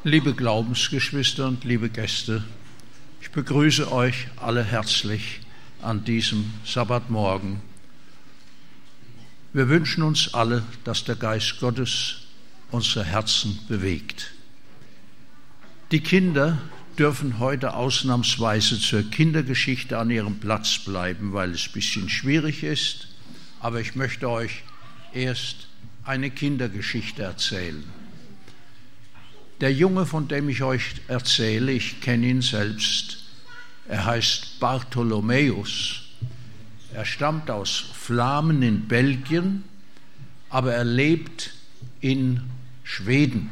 Liebe Glaubensgeschwister und liebe Gäste, ich begrüße euch alle herzlich an diesem Sabbatmorgen. Wir wünschen uns alle, dass der Geist Gottes unsere Herzen bewegt. Die Kinder dürfen heute ausnahmsweise zur Kindergeschichte an ihrem Platz bleiben, weil es ein bisschen schwierig ist, aber ich möchte euch erst eine Kindergeschichte erzählen. Der Junge, von dem ich euch erzähle, ich kenne ihn selbst, er heißt Bartholomäus. Er stammt aus Vlamen in Belgien, aber er lebt in Schweden.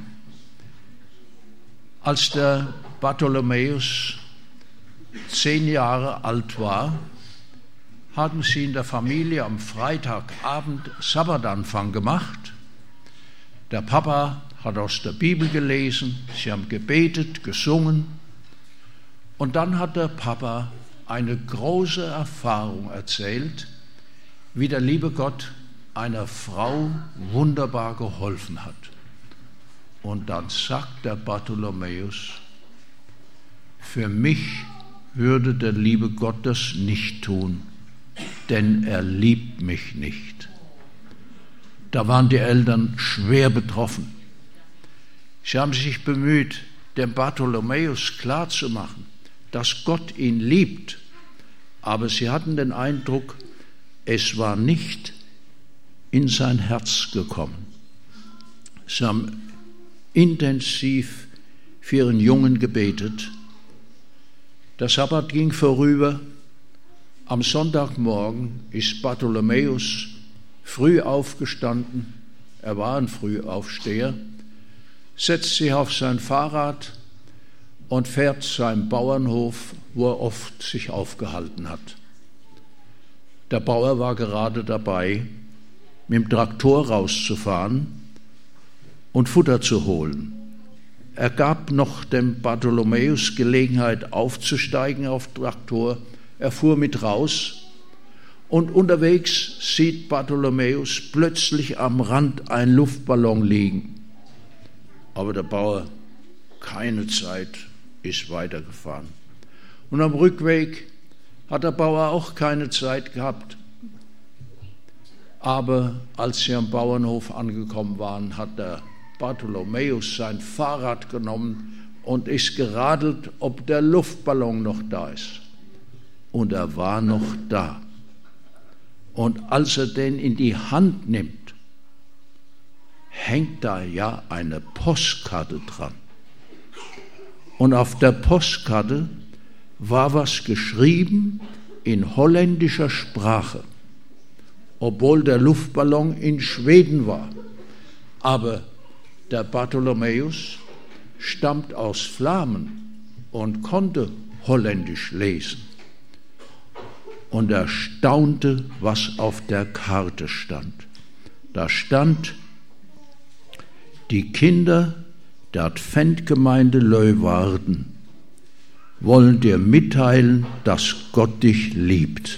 Als der Bartholomäus 10 Jahre alt war, hatten sie in der Familie am Freitagabend Sabbatanfang gemacht. Der Papa hat aus der Bibel gelesen, sie haben gebetet, gesungen und dann hat der Papa eine große Erfahrung erzählt, wie der liebe Gott einer Frau wunderbar geholfen hat. Und dann sagt der Bartholomäus: Für mich würde der liebe Gott das nicht tun, denn er liebt mich nicht. Da waren die Eltern schwer betroffen. Sie haben sich bemüht, dem Bartholomäus klarzumachen, dass Gott ihn liebt, aber sie hatten den Eindruck, es war nicht in sein Herz gekommen. Sie haben intensiv für ihren Jungen gebetet. Der Sabbat ging vorüber. Am Sonntagmorgen ist Bartholomäus früh aufgestanden. Er war ein Frühaufsteher. Setzt sich auf sein Fahrrad und fährt zu einem Bauernhof, wo er oft sich aufgehalten hat. Der Bauer war gerade dabei, mit dem Traktor rauszufahren und Futter zu holen. Er gab noch dem Bartholomäus Gelegenheit aufzusteigen auf den Traktor. Er fuhr mit raus und unterwegs sieht Bartholomäus plötzlich am Rand einen Luftballon liegen. Aber der Bauer, keine Zeit, ist weitergefahren. Und am Rückweg hat der Bauer auch keine Zeit gehabt. Aber als sie am Bauernhof angekommen waren, hat der Bartholomäus sein Fahrrad genommen und ist geradelt, ob der Luftballon noch da ist. Und er war noch da. Und als er den in die Hand nimmt, hängt da ja eine Postkarte dran. Und auf der Postkarte war was geschrieben in holländischer Sprache, obwohl der Luftballon in Schweden war. Aber der Bartholomäus stammt aus Vlamen und konnte Holländisch lesen. Und er staunte, was auf der Karte stand. Da stand: Die Kinder der Adventgemeinde Leeuwarden wollen dir mitteilen, dass Gott dich liebt.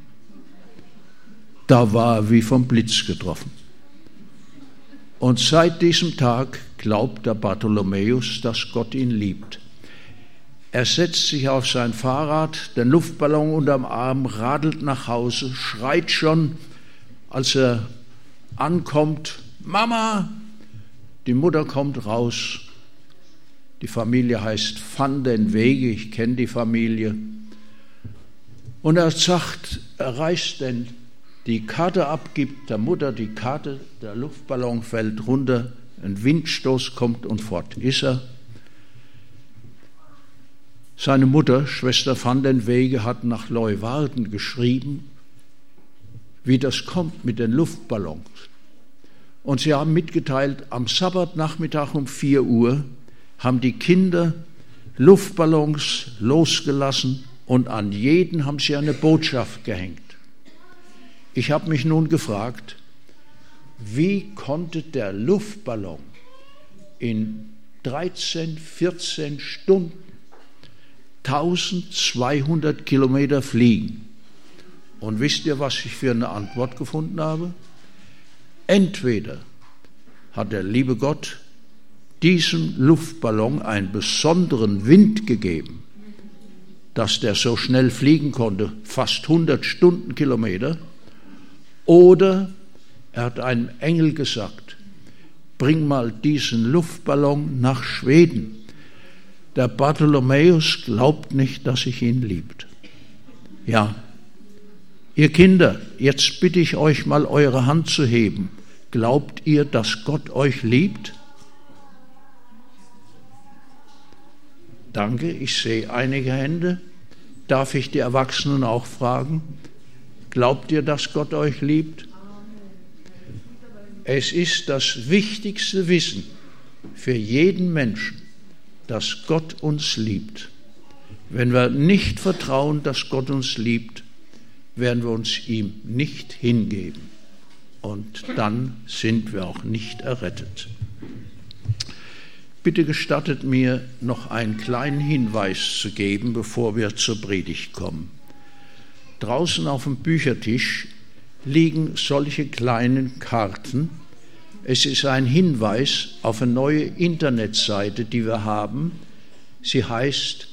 Da war er wie vom Blitz getroffen. Und seit diesem Tag glaubt der Bartholomäus, dass Gott ihn liebt. Er setzt sich auf sein Fahrrad, den Luftballon unterm Arm, radelt nach Hause, schreit schon, als er ankommt: Mama! Die Mutter kommt raus. Die Familie heißt Van den Wege, ich kenne die Familie. Und er sagt, er reißt denn die Karte ab, gibt der Mutter die Karte, der Luftballon fällt runter, ein Windstoß kommt und fort ist er. Seine Mutter, Schwester Van den Wege, hat nach Leeuwarden geschrieben, wie das kommt mit den Luftballons. Und sie haben mitgeteilt, am Sabbatnachmittag um 4 Uhr haben die Kinder Luftballons losgelassen und an jeden haben sie eine Botschaft gehängt. Ich habe mich nun gefragt, wie konnte der Luftballon in 13, 14 Stunden 1200 Kilometer fliegen? Und wisst ihr, was ich für eine Antwort gefunden habe? Entweder hat der liebe Gott diesem Luftballon einen besonderen Wind gegeben, dass der so schnell fliegen konnte, fast 100 Stundenkilometer, oder er hat einem Engel gesagt, bring mal diesen Luftballon nach Schweden. Der Bartholomäus glaubt nicht, dass ich ihn liebt. Ja, ihr Kinder, jetzt bitte ich euch mal, eure Hand zu heben. Glaubt ihr, dass Gott euch liebt? Danke, ich sehe einige Hände. Darf ich die Erwachsenen auch fragen? Glaubt ihr, dass Gott euch liebt? Es ist das wichtigste Wissen für jeden Menschen, dass Gott uns liebt. Wenn wir nicht vertrauen, dass Gott uns liebt, werden wir uns ihm nicht hingeben. Und dann sind wir auch nicht errettet. Bitte gestattet mir, noch einen kleinen Hinweis zu geben, bevor wir zur Predigt kommen. Draußen auf dem Büchertisch liegen solche kleinen Karten. Es ist ein Hinweis auf eine neue Internetseite, die wir haben. Sie heißt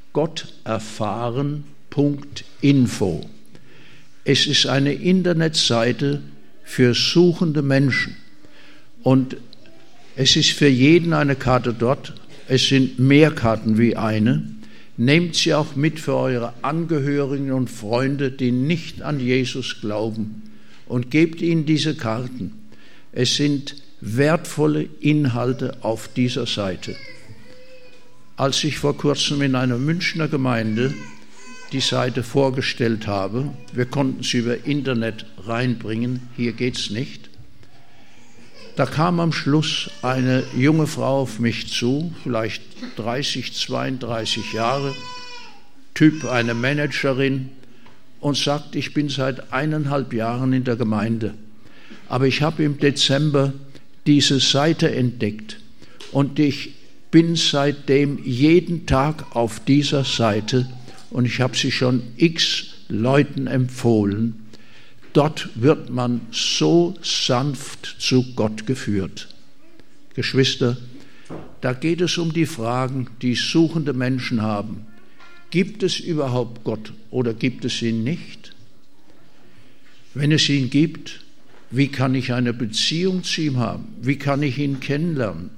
gotterfahren.info. Es ist eine Internetseite für suchende Menschen. Und es ist für jeden eine Karte dort. Es sind mehr Karten wie eine. Nehmt sie auch mit für eure Angehörigen und Freunde, die nicht an Jesus glauben, und gebt ihnen diese Karten. Es sind wertvolle Inhalte auf dieser Seite. Als ich vor kurzem in einer Münchner Gemeinde die Seite vorgestellt habe, wir konnten sie über Internet reinbringen, hier geht es nicht, da kam am Schluss eine junge Frau auf mich zu, vielleicht 30, 32 Jahre, Typ eine Managerin, und sagt, ich bin seit 1,5 Jahren in der Gemeinde, aber ich habe im Dezember diese Seite entdeckt und ich bin seitdem jeden Tag auf dieser Seite und ich habe sie schon x Leuten empfohlen. Dort wird man so sanft zu Gott geführt. Geschwister, da geht es um die Fragen, die suchende Menschen haben. Gibt es überhaupt Gott oder gibt es ihn nicht? Wenn es ihn gibt, wie kann ich eine Beziehung zu ihm haben? Wie kann ich ihn kennenlernen?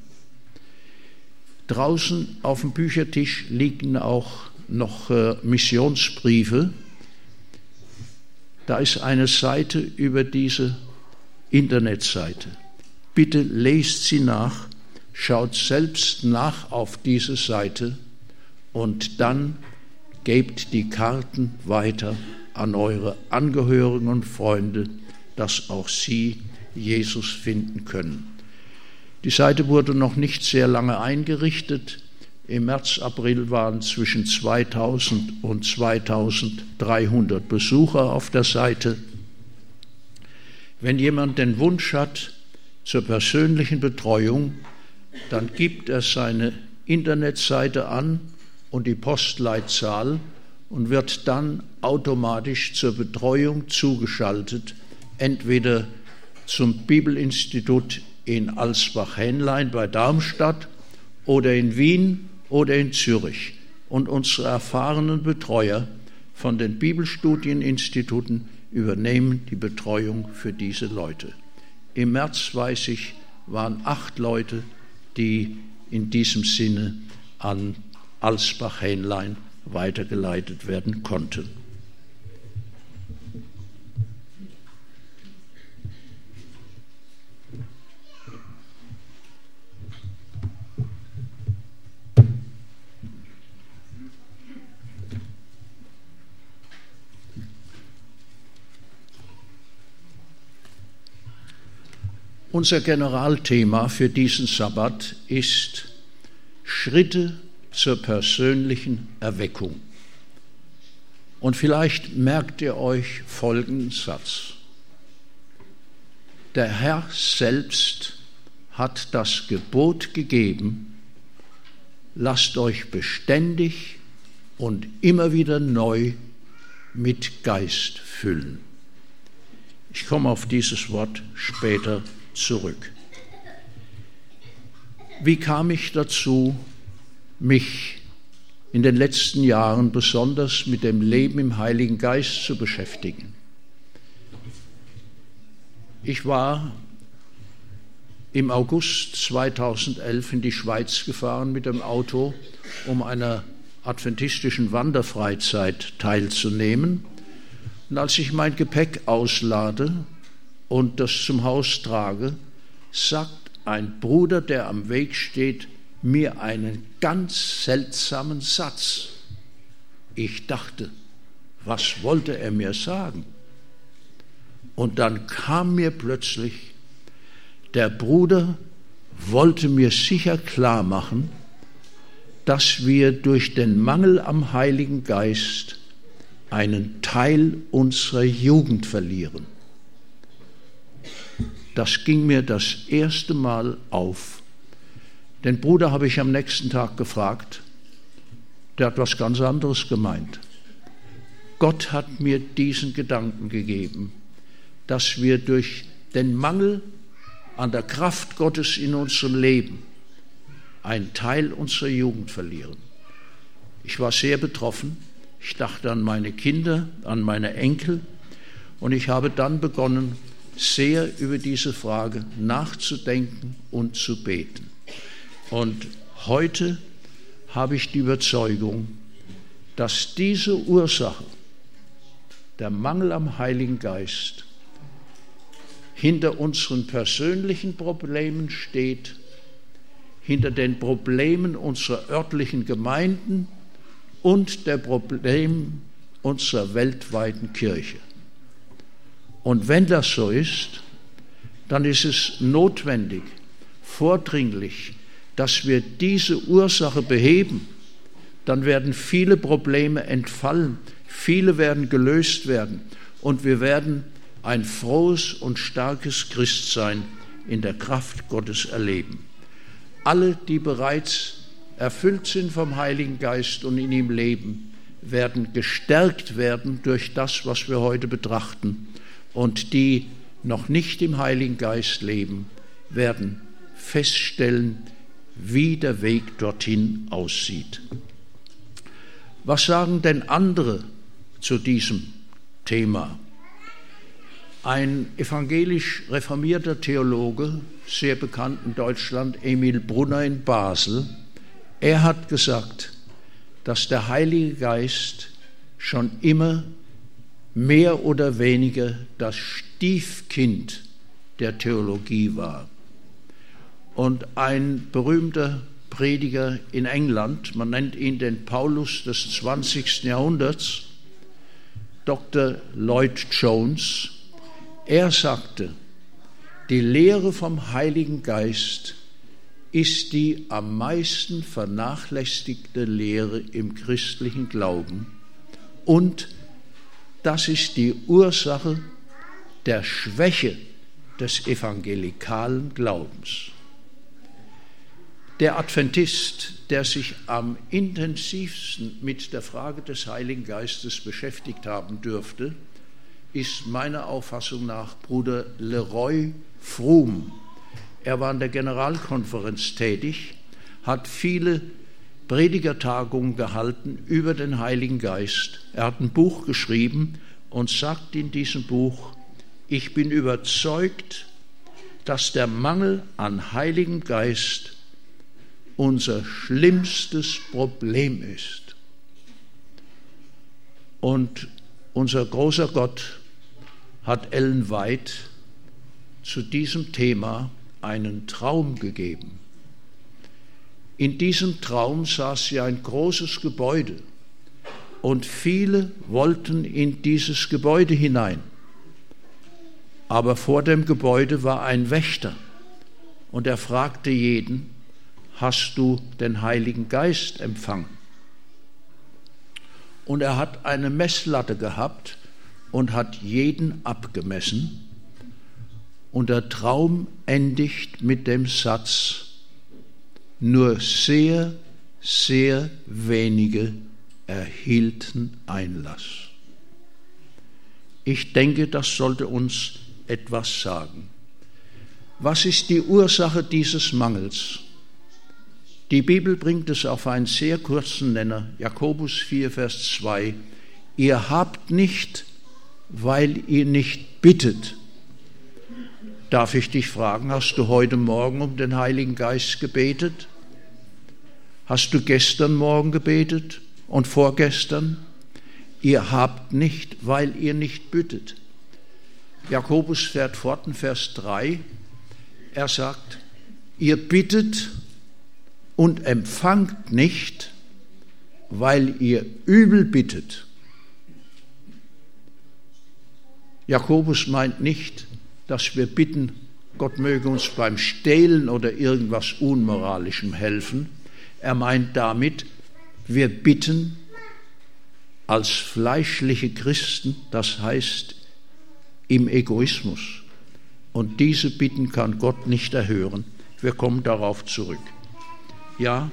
Draußen auf dem Büchertisch liegen auch noch Missionsbriefe. Da ist eine Seite über diese Internetseite. Bitte lest sie nach, schaut selbst nach auf diese Seite und dann gebt die Karten weiter an eure Angehörigen und Freunde, dass auch sie Jesus finden können. Die Seite wurde noch nicht sehr lange eingerichtet. Im März, April waren zwischen 2000 und 2300 Besucher auf der Seite. Wenn jemand den Wunsch hat zur persönlichen Betreuung, dann gibt er seine Internetseite an und die Postleitzahl und wird dann automatisch zur Betreuung zugeschaltet, entweder zum Bibelinstitut in Alsbach-Hähnlein bei Darmstadt oder in Wien oder in Zürich. Und unsere erfahrenen Betreuer von den Bibelstudieninstituten übernehmen die Betreuung für diese Leute. Im März, weiß ich, waren 8 Leute, die in diesem Sinne an Alsbach-Hähnlein weitergeleitet werden konnten. Unser Generalthema für diesen Sabbat ist Schritte zur persönlichen Erweckung. Und vielleicht merkt ihr euch folgenden Satz. Der Herr selbst hat das Gebot gegeben, lasst euch beständig und immer wieder neu mit Geist füllen. Ich komme auf dieses Wort später zurück. Wie kam ich dazu, mich in den letzten Jahren besonders mit dem Leben im Heiligen Geist zu beschäftigen? Ich war im August 2011 in die Schweiz gefahren mit dem Auto, um einer adventistischen Wanderfreizeit teilzunehmen. Und als ich mein Gepäck auslade und das zum Haus trage, sagt ein Bruder, der am Weg steht, mir einen ganz seltsamen Satz. Ich dachte, was wollte er mir sagen? Und dann kam mir plötzlich, der Bruder wollte mir sicher klar machen, dass wir durch den Mangel am Heiligen Geist einen Teil unserer Jugend verlieren. Das ging mir das erste Mal auf. Den Bruder habe ich am nächsten Tag gefragt, der hat was ganz anderes gemeint. Gott hat mir diesen Gedanken gegeben, dass wir durch den Mangel an der Kraft Gottes in unserem Leben einen Teil unserer Jugend verlieren. Ich war sehr betroffen. Ich dachte an meine Kinder, an meine Enkel und ich habe dann begonnen, sehr über diese Frage nachzudenken und zu beten. Und heute habe ich die Überzeugung, dass diese Ursache, der Mangel am Heiligen Geist, hinter unseren persönlichen Problemen steht, hinter den Problemen unserer örtlichen Gemeinden und der Problem unserer weltweiten Kirche. Und wenn das so ist, dann ist es notwendig, vordringlich, dass wir diese Ursache beheben. Dann werden viele Probleme entfallen, viele werden gelöst werden und wir werden ein frohes und starkes Christsein in der Kraft Gottes erleben. Alle, die bereits erfüllt sind vom Heiligen Geist und in ihm leben, werden gestärkt werden durch das, was wir heute betrachten. Und die noch nicht im Heiligen Geist leben, werden feststellen, wie der Weg dorthin aussieht. Was sagen denn andere zu diesem Thema? Ein evangelisch reformierter Theologe, sehr bekannt in Deutschland, Emil Brunner in Basel, er hat gesagt, dass der Heilige Geist schon immer mehr oder weniger das Stiefkind der Theologie war. Und ein berühmter Prediger in England, man nennt ihn den Paulus des 20. Jahrhunderts, Dr. Lloyd Jones, er sagte, die Lehre vom Heiligen Geist ist die am meisten vernachlässigte Lehre im christlichen Glauben und das ist die Ursache der Schwäche des evangelikalen Glaubens. Der Adventist, der sich am intensivsten mit der Frage des Heiligen Geistes beschäftigt haben dürfte, ist meiner Auffassung nach Bruder Leroy Froom. Er war in der Generalkonferenz tätig, hat viele Predigertagungen gehalten über den Heiligen Geist. Er hat ein Buch geschrieben und sagt in diesem Buch, ich bin überzeugt, dass der Mangel an Heiligem Geist unser schlimmstes Problem ist. Und unser großer Gott hat Ellen White zu diesem Thema einen Traum gegeben. In diesem Traum sah sie ein großes Gebäude und viele wollten in dieses Gebäude hinein. Aber vor dem Gebäude war ein Wächter und er fragte jeden, hast du den Heiligen Geist empfangen? Und er hat eine Messlatte gehabt und hat jeden abgemessen. Und der Traum endigt mit dem Satz, nur sehr, sehr wenige erhielten Einlass. Ich denke, das sollte uns etwas sagen. Was ist die Ursache dieses Mangels? Die Bibel bringt es auf einen sehr kurzen Nenner, Jakobus 4, Vers 2. Ihr habt nicht, weil ihr nicht bittet. Darf ich dich fragen, hast du heute Morgen um den Heiligen Geist gebetet? Hast du gestern Morgen gebetet und vorgestern? Ihr habt nicht, weil ihr nicht bittet. Jakobus fährt fort in Vers 3. Er sagt, ihr bittet und empfangt nicht, weil ihr übel bittet. Jakobus meint nicht, dass wir bitten, Gott möge uns beim Stehlen oder irgendwas Unmoralischem helfen. Er meint damit, wir bitten als fleischliche Christen, das heißt im Egoismus. Und diese Bitten kann Gott nicht erhören. Wir kommen darauf zurück. Ja,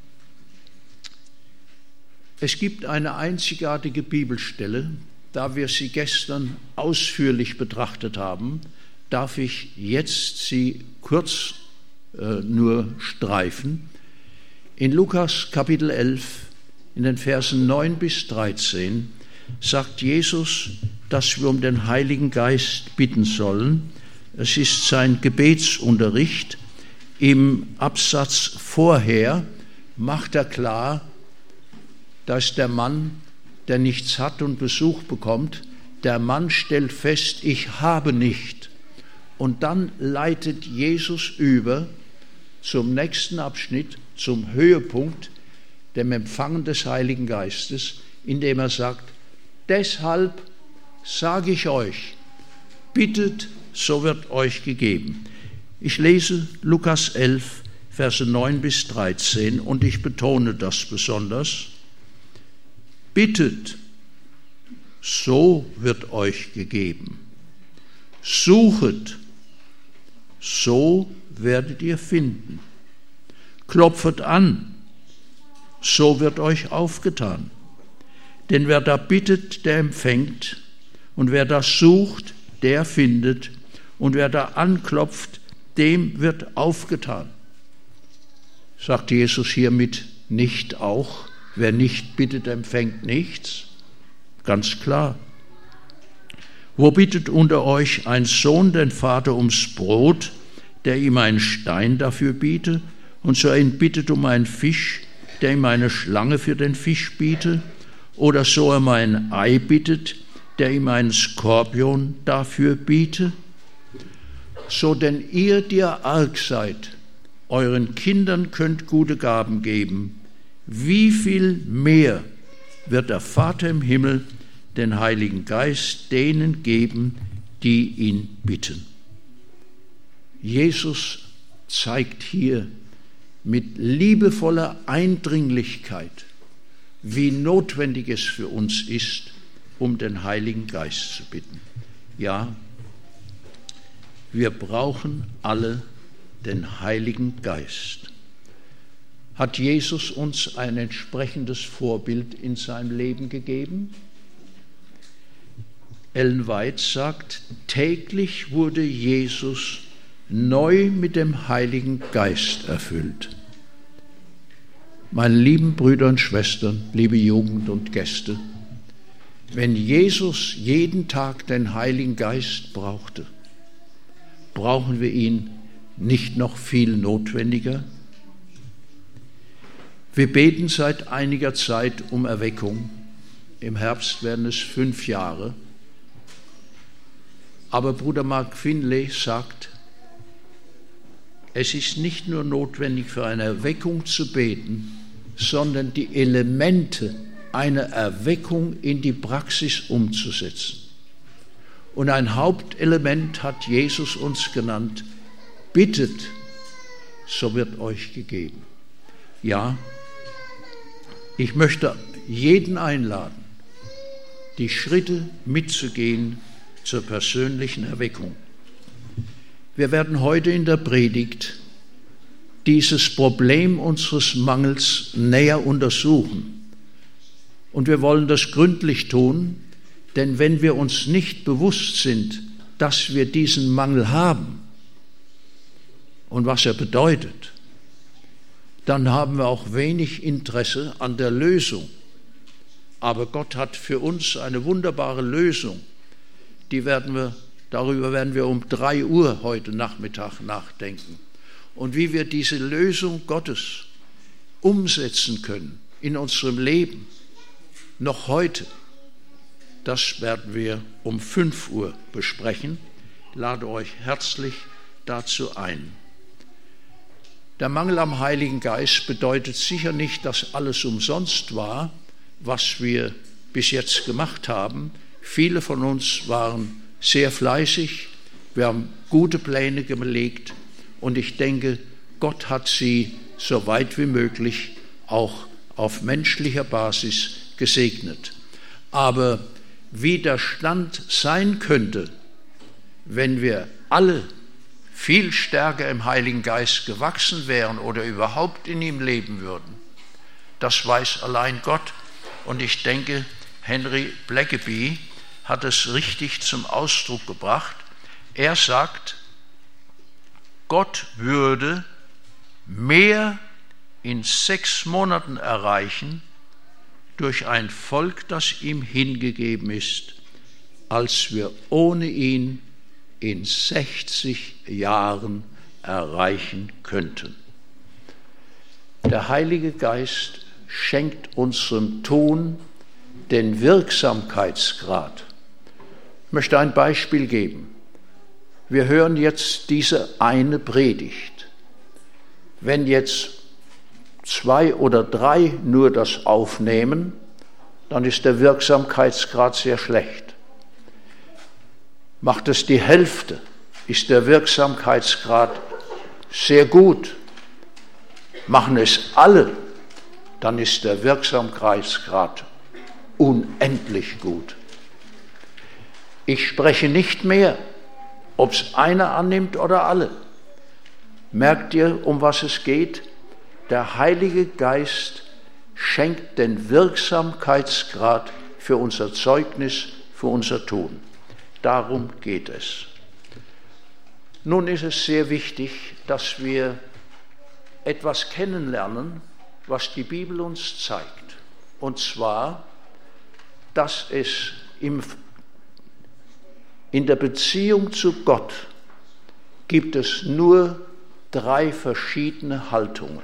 es gibt eine einzigartige Bibelstelle, da wir sie gestern ausführlich betrachtet haben, darf ich jetzt sie kurz nur streifen. In Lukas Kapitel 11, in den Versen 9 bis 13, sagt Jesus, dass wir um den Heiligen Geist bitten sollen. Es ist sein Gebetsunterricht. Im Absatz vorher macht er klar, dass der Mann, der nichts hat und Besuch bekommt, der Mann stellt fest, ich habe nicht. Und dann leitet Jesus über zum nächsten Abschnitt, zum Höhepunkt, dem Empfangen des Heiligen Geistes, indem er sagt, deshalb sage ich euch, bittet, so wird euch gegeben. Ich lese Lukas 11, Verse 9 bis 13 und ich betone das besonders. Bittet, so wird euch gegeben. Suchet, so werdet ihr finden. Klopfet an, so wird euch aufgetan. Denn wer da bittet, der empfängt, und wer da sucht, der findet, und wer da anklopft, dem wird aufgetan. Sagt Jesus hiermit nicht auch, wer nicht bittet, empfängt nichts? Ganz klar. Wo bittet unter euch ein Sohn den Vater ums Brot, der ihm einen Stein dafür biete, und so er ihn bittet um einen Fisch, der ihm eine Schlange für den Fisch biete, oder so er um ein Ei bittet, der ihm einen Skorpion dafür biete? So denn ihr, die ihr arg seid, euren Kindern könnt gute Gaben geben, wie viel mehr wird der Vater im Himmel den Heiligen Geist denen geben, die ihn bitten. Jesus zeigt hier mit liebevoller Eindringlichkeit, wie notwendig es für uns ist, um den Heiligen Geist zu bitten. Ja, wir brauchen alle den Heiligen Geist. Hat Jesus uns ein entsprechendes Vorbild in seinem Leben gegeben? Ellen White sagt, täglich wurde Jesus neu mit dem Heiligen Geist erfüllt. Meine lieben Brüder und Schwestern, liebe Jugend und Gäste, wenn Jesus jeden Tag den Heiligen Geist brauchte, brauchen wir ihn nicht noch viel notwendiger? Wir beten seit einiger Zeit um Erweckung. Im Herbst werden es 5 Jahre. Aber Bruder Mark Finlay sagt, es ist nicht nur notwendig für eine Erweckung zu beten, sondern die Elemente einer Erweckung in die Praxis umzusetzen. Und ein Hauptelement hat Jesus uns genannt, bittet, so wird euch gegeben. Ja, ich möchte jeden einladen, die Schritte mitzugehen zur persönlichen Erweckung. Wir werden heute in der Predigt dieses Problem unseres Mangels näher untersuchen. Und wir wollen das gründlich tun, denn wenn wir uns nicht bewusst sind, dass wir diesen Mangel haben und was er bedeutet, dann haben wir auch wenig Interesse an der Lösung. Aber Gott hat für uns eine wunderbare Lösung. Darüber werden wir um 3 Uhr heute Nachmittag nachdenken. Und wie wir diese Lösung Gottes umsetzen können in unserem Leben, noch heute, das werden wir um 5 Uhr besprechen. Ich lade euch herzlich dazu ein. Der Mangel am Heiligen Geist bedeutet sicher nicht, dass alles umsonst war, was wir bis jetzt gemacht haben. Viele von uns waren sehr fleißig, wir haben gute Pläne gelegt und ich denke, Gott hat sie so weit wie möglich auch auf menschlicher Basis gesegnet. Aber wie der Stand sein könnte, wenn wir alle viel stärker im Heiligen Geist gewachsen wären oder überhaupt in ihm leben würden, das weiß allein Gott. Und ich denke, Henry Blackaby hat es richtig zum Ausdruck gebracht. Er sagt, Gott würde mehr in 6 Monaten erreichen durch ein Volk, das ihm hingegeben ist, als wir ohne ihn in 60 Jahren erreichen könnten. Der Heilige Geist schenkt unserem Tun den Wirksamkeitsgrad. Ich möchte ein Beispiel geben. Wir hören jetzt diese eine Predigt. Wenn jetzt 2 oder 3 nur das aufnehmen, dann ist der Wirksamkeitsgrad sehr schlecht. Macht es die Hälfte, ist der Wirksamkeitsgrad sehr gut. Machen es alle, dann ist der Wirksamkeitsgrad unendlich gut. Ich spreche nicht mehr, ob es einer annimmt oder alle. Merkt ihr, um was es geht? Der Heilige Geist schenkt den Wirksamkeitsgrad für unser Zeugnis, für unser Tun. Darum geht es. Nun ist es sehr wichtig, dass wir etwas kennenlernen, was die Bibel uns zeigt. Und zwar, dass es in der Beziehung zu Gott gibt es nur 3 verschiedene Haltungen.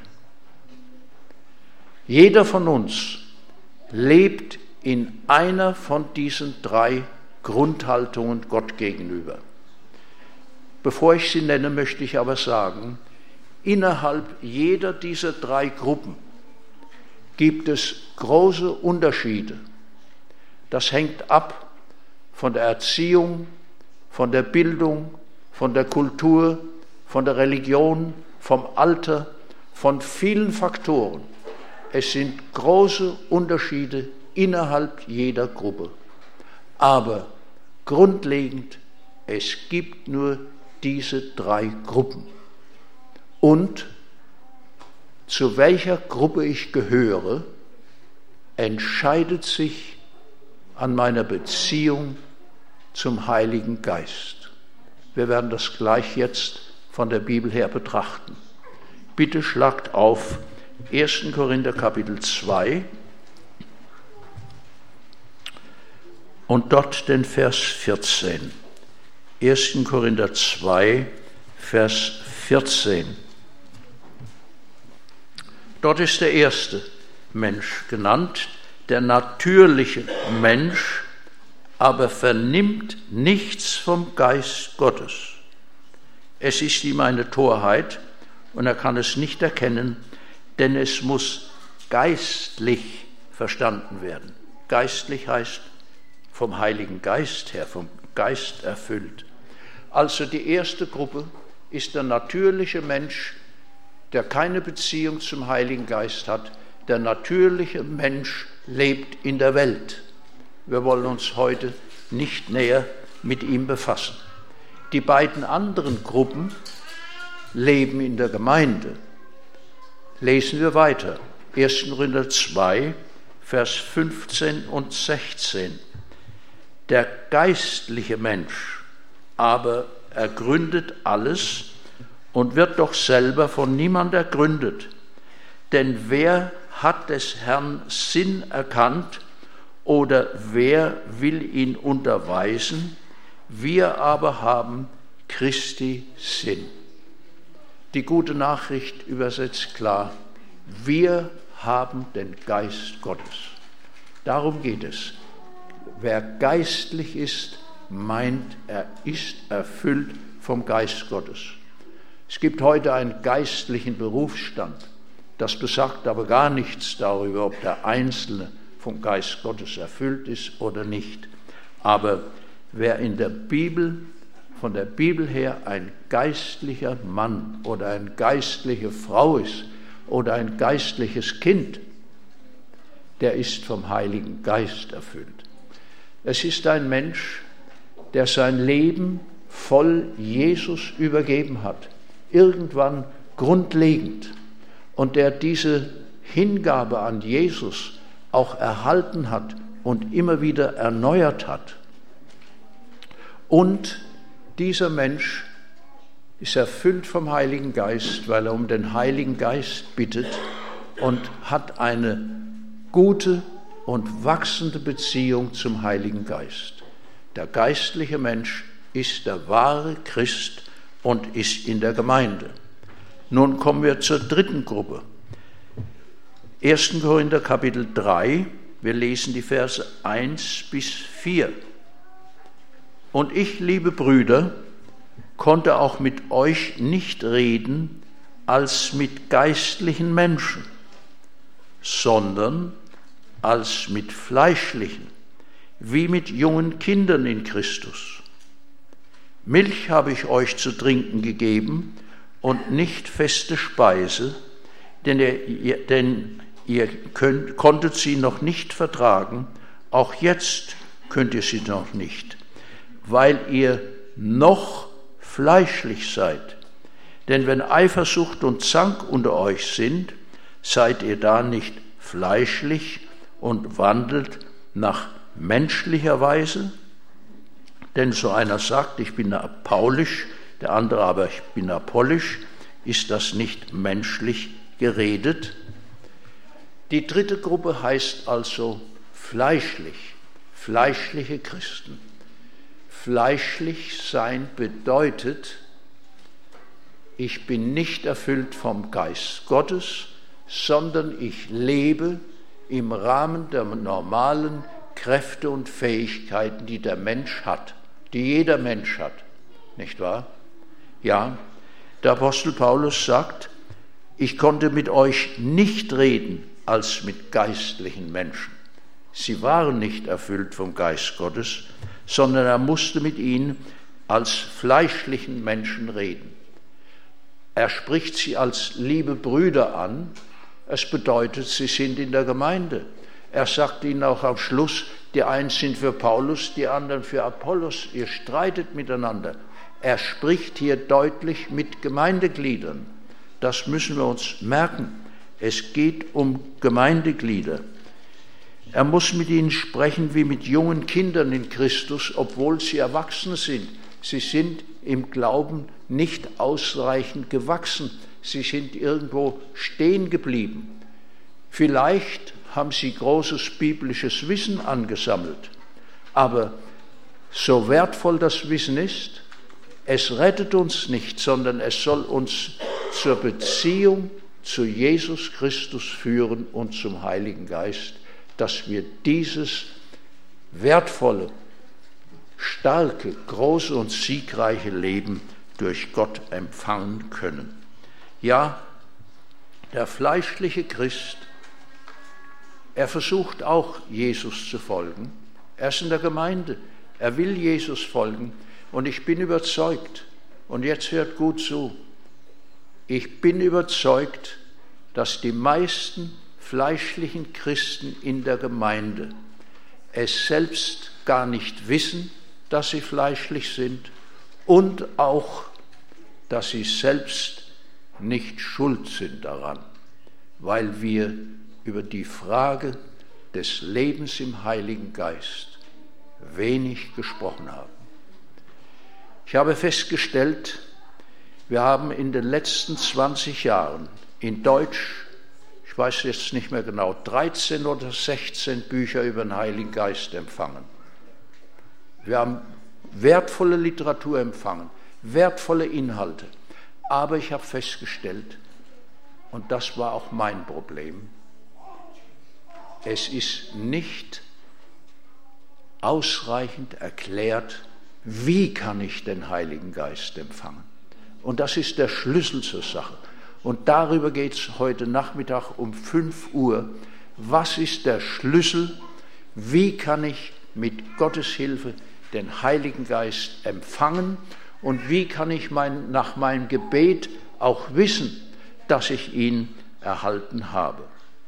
Jeder von uns lebt in einer von diesen 3 Grundhaltungen Gott gegenüber. Bevor ich sie nenne, möchte ich aber sagen, innerhalb jeder dieser 3 Gruppen gibt es große Unterschiede. Das hängt ab von der Erziehung, von der Bildung, von der Kultur, von der Religion, vom Alter, von vielen Faktoren. Es sind große Unterschiede innerhalb jeder Gruppe. Aber grundlegend, es gibt nur diese 3 Gruppen. Und zu welcher Gruppe ich gehöre, entscheidet sich an meiner Beziehung zum Heiligen Geist. Wir werden das gleich jetzt von der Bibel her betrachten. Bitte schlagt auf 1. Korinther Kapitel 2 und dort den Vers 14. 1. Korinther 2, Vers 14. Dort ist der erste Mensch genannt, der natürliche Mensch, aber vernimmt nichts vom Geist Gottes. Es ist ihm eine Torheit und er kann es nicht erkennen, denn es muss geistlich verstanden werden. Geistlich heißt vom Heiligen Geist her, vom Geist erfüllt. Also die erste Gruppe ist der natürliche Mensch, der keine Beziehung zum Heiligen Geist hat. Der natürliche Mensch lebt in der Welt. Wir wollen uns heute nicht näher mit ihm befassen. Die beiden anderen Gruppen leben in der Gemeinde. Lesen wir weiter. 1. Korinther 2, Vers 15 und 16. Der geistliche Mensch aber ergründet alles und wird doch selber von niemand ergründet. Denn wer hat des Herrn Sinn erkannt oder wer will ihn unterweisen? Wir aber haben Christi Sinn. Die gute Nachricht übersetzt klar: Wir haben den Geist Gottes. Darum geht es. Wer geistlich ist, meint, er ist erfüllt vom Geist Gottes. Es gibt heute einen geistlichen Berufsstand. Das besagt aber gar nichts darüber, ob der Einzelne vom Geist Gottes erfüllt ist oder nicht. Aber wer in der Bibel, von der Bibel her ein geistlicher Mann oder eine geistliche Frau ist oder ein geistliches Kind, der ist vom Heiligen Geist erfüllt. Es ist ein Mensch, der sein Leben voll Jesus übergeben hat, irgendwann grundlegend, und der diese Hingabe an Jesus auch erhalten hat und immer wieder erneuert hat. Und dieser Mensch ist erfüllt vom Heiligen Geist, weil er um den Heiligen Geist bittet und hat eine gute und wachsende Beziehung zum Heiligen Geist. Der geistliche Mensch ist der wahre Christ und ist in der Gemeinde. Nun kommen wir zur dritten Gruppe. 1. Korinther Kapitel 3, wir lesen die Verse 1 bis 4. Und ich, liebe Brüder, konnte auch mit euch nicht reden als mit geistlichen Menschen, sondern als mit fleischlichen, wie mit jungen Kindern in Christus. Milch habe ich euch zu trinken gegeben und nicht feste Speise, denn ihr konntet sie noch nicht vertragen, auch jetzt könnt ihr sie noch nicht, weil ihr noch fleischlich seid. Denn wenn Eifersucht und Zank unter euch sind, seid ihr da nicht fleischlich und wandelt nach menschlicher Weise? Denn so einer sagt, ich bin paulisch, der andere aber, ich bin apollisch, ist das nicht menschlich geredet? Die dritte Gruppe heißt also fleischlich, fleischliche Christen. Fleischlich sein bedeutet, ich bin nicht erfüllt vom Geist Gottes, sondern ich lebe im Rahmen der normalen Kräfte und Fähigkeiten, die der Mensch hat, die jeder Mensch hat, nicht wahr? Ja, der Apostel Paulus sagt, ich konnte mit euch nicht reden als mit geistlichen Menschen. Sie waren nicht erfüllt vom Geist Gottes, sondern er musste mit ihnen als fleischlichen Menschen reden. Er spricht sie als liebe Brüder an. Es bedeutet, sie sind in der Gemeinde. Er sagt ihnen auch am Schluss, die einen sind für Paulus, die anderen für Apollos. Ihr streitet miteinander. Er spricht hier deutlich mit Gemeindegliedern. Das müssen wir uns merken. Es geht um Gemeindeglieder. Er muss mit ihnen sprechen wie mit jungen Kindern in Christus, obwohl sie erwachsen sind. Sie sind im Glauben nicht ausreichend gewachsen. Sie sind irgendwo stehen geblieben. Vielleicht haben sie großes biblisches Wissen angesammelt. Aber so wertvoll das Wissen ist, es rettet uns nicht, sondern es soll uns zur Beziehung zu Jesus Christus führen und zum Heiligen Geist, dass wir dieses wertvolle, starke, große und siegreiche Leben durch Gott empfangen können. Ja, der fleischliche Christ, er versucht auch, Jesus zu folgen. Er ist in der Gemeinde, er will Jesus folgen. Und ich bin überzeugt, und jetzt hört gut zu, ich bin überzeugt, dass die meisten fleischlichen Christen in der Gemeinde es selbst gar nicht wissen, dass sie fleischlich sind und auch, dass sie selbst nicht schuld sind daran, weil wir über die Frage des Lebens im Heiligen Geist wenig gesprochen haben. Ich habe festgestellt, wir haben in den letzten 20 Jahren in Deutsch ich weiß jetzt nicht mehr genau, 13 oder 16 Bücher über den Heiligen Geist empfangen. Wir haben wertvolle Literatur empfangen, wertvolle Inhalte. Aber ich habe festgestellt, und das war auch mein Problem, es ist nicht ausreichend erklärt, wie kann ich den Heiligen Geist empfangen. Und das ist der Schlüssel zur Sache. Und darüber geht es heute Nachmittag um 5 Uhr. Was ist der Schlüssel? Wie kann ich mit Gottes Hilfe den Heiligen Geist empfangen? Und wie kann ich nach meinem Gebet auch wissen, dass ich ihn erhalten habe?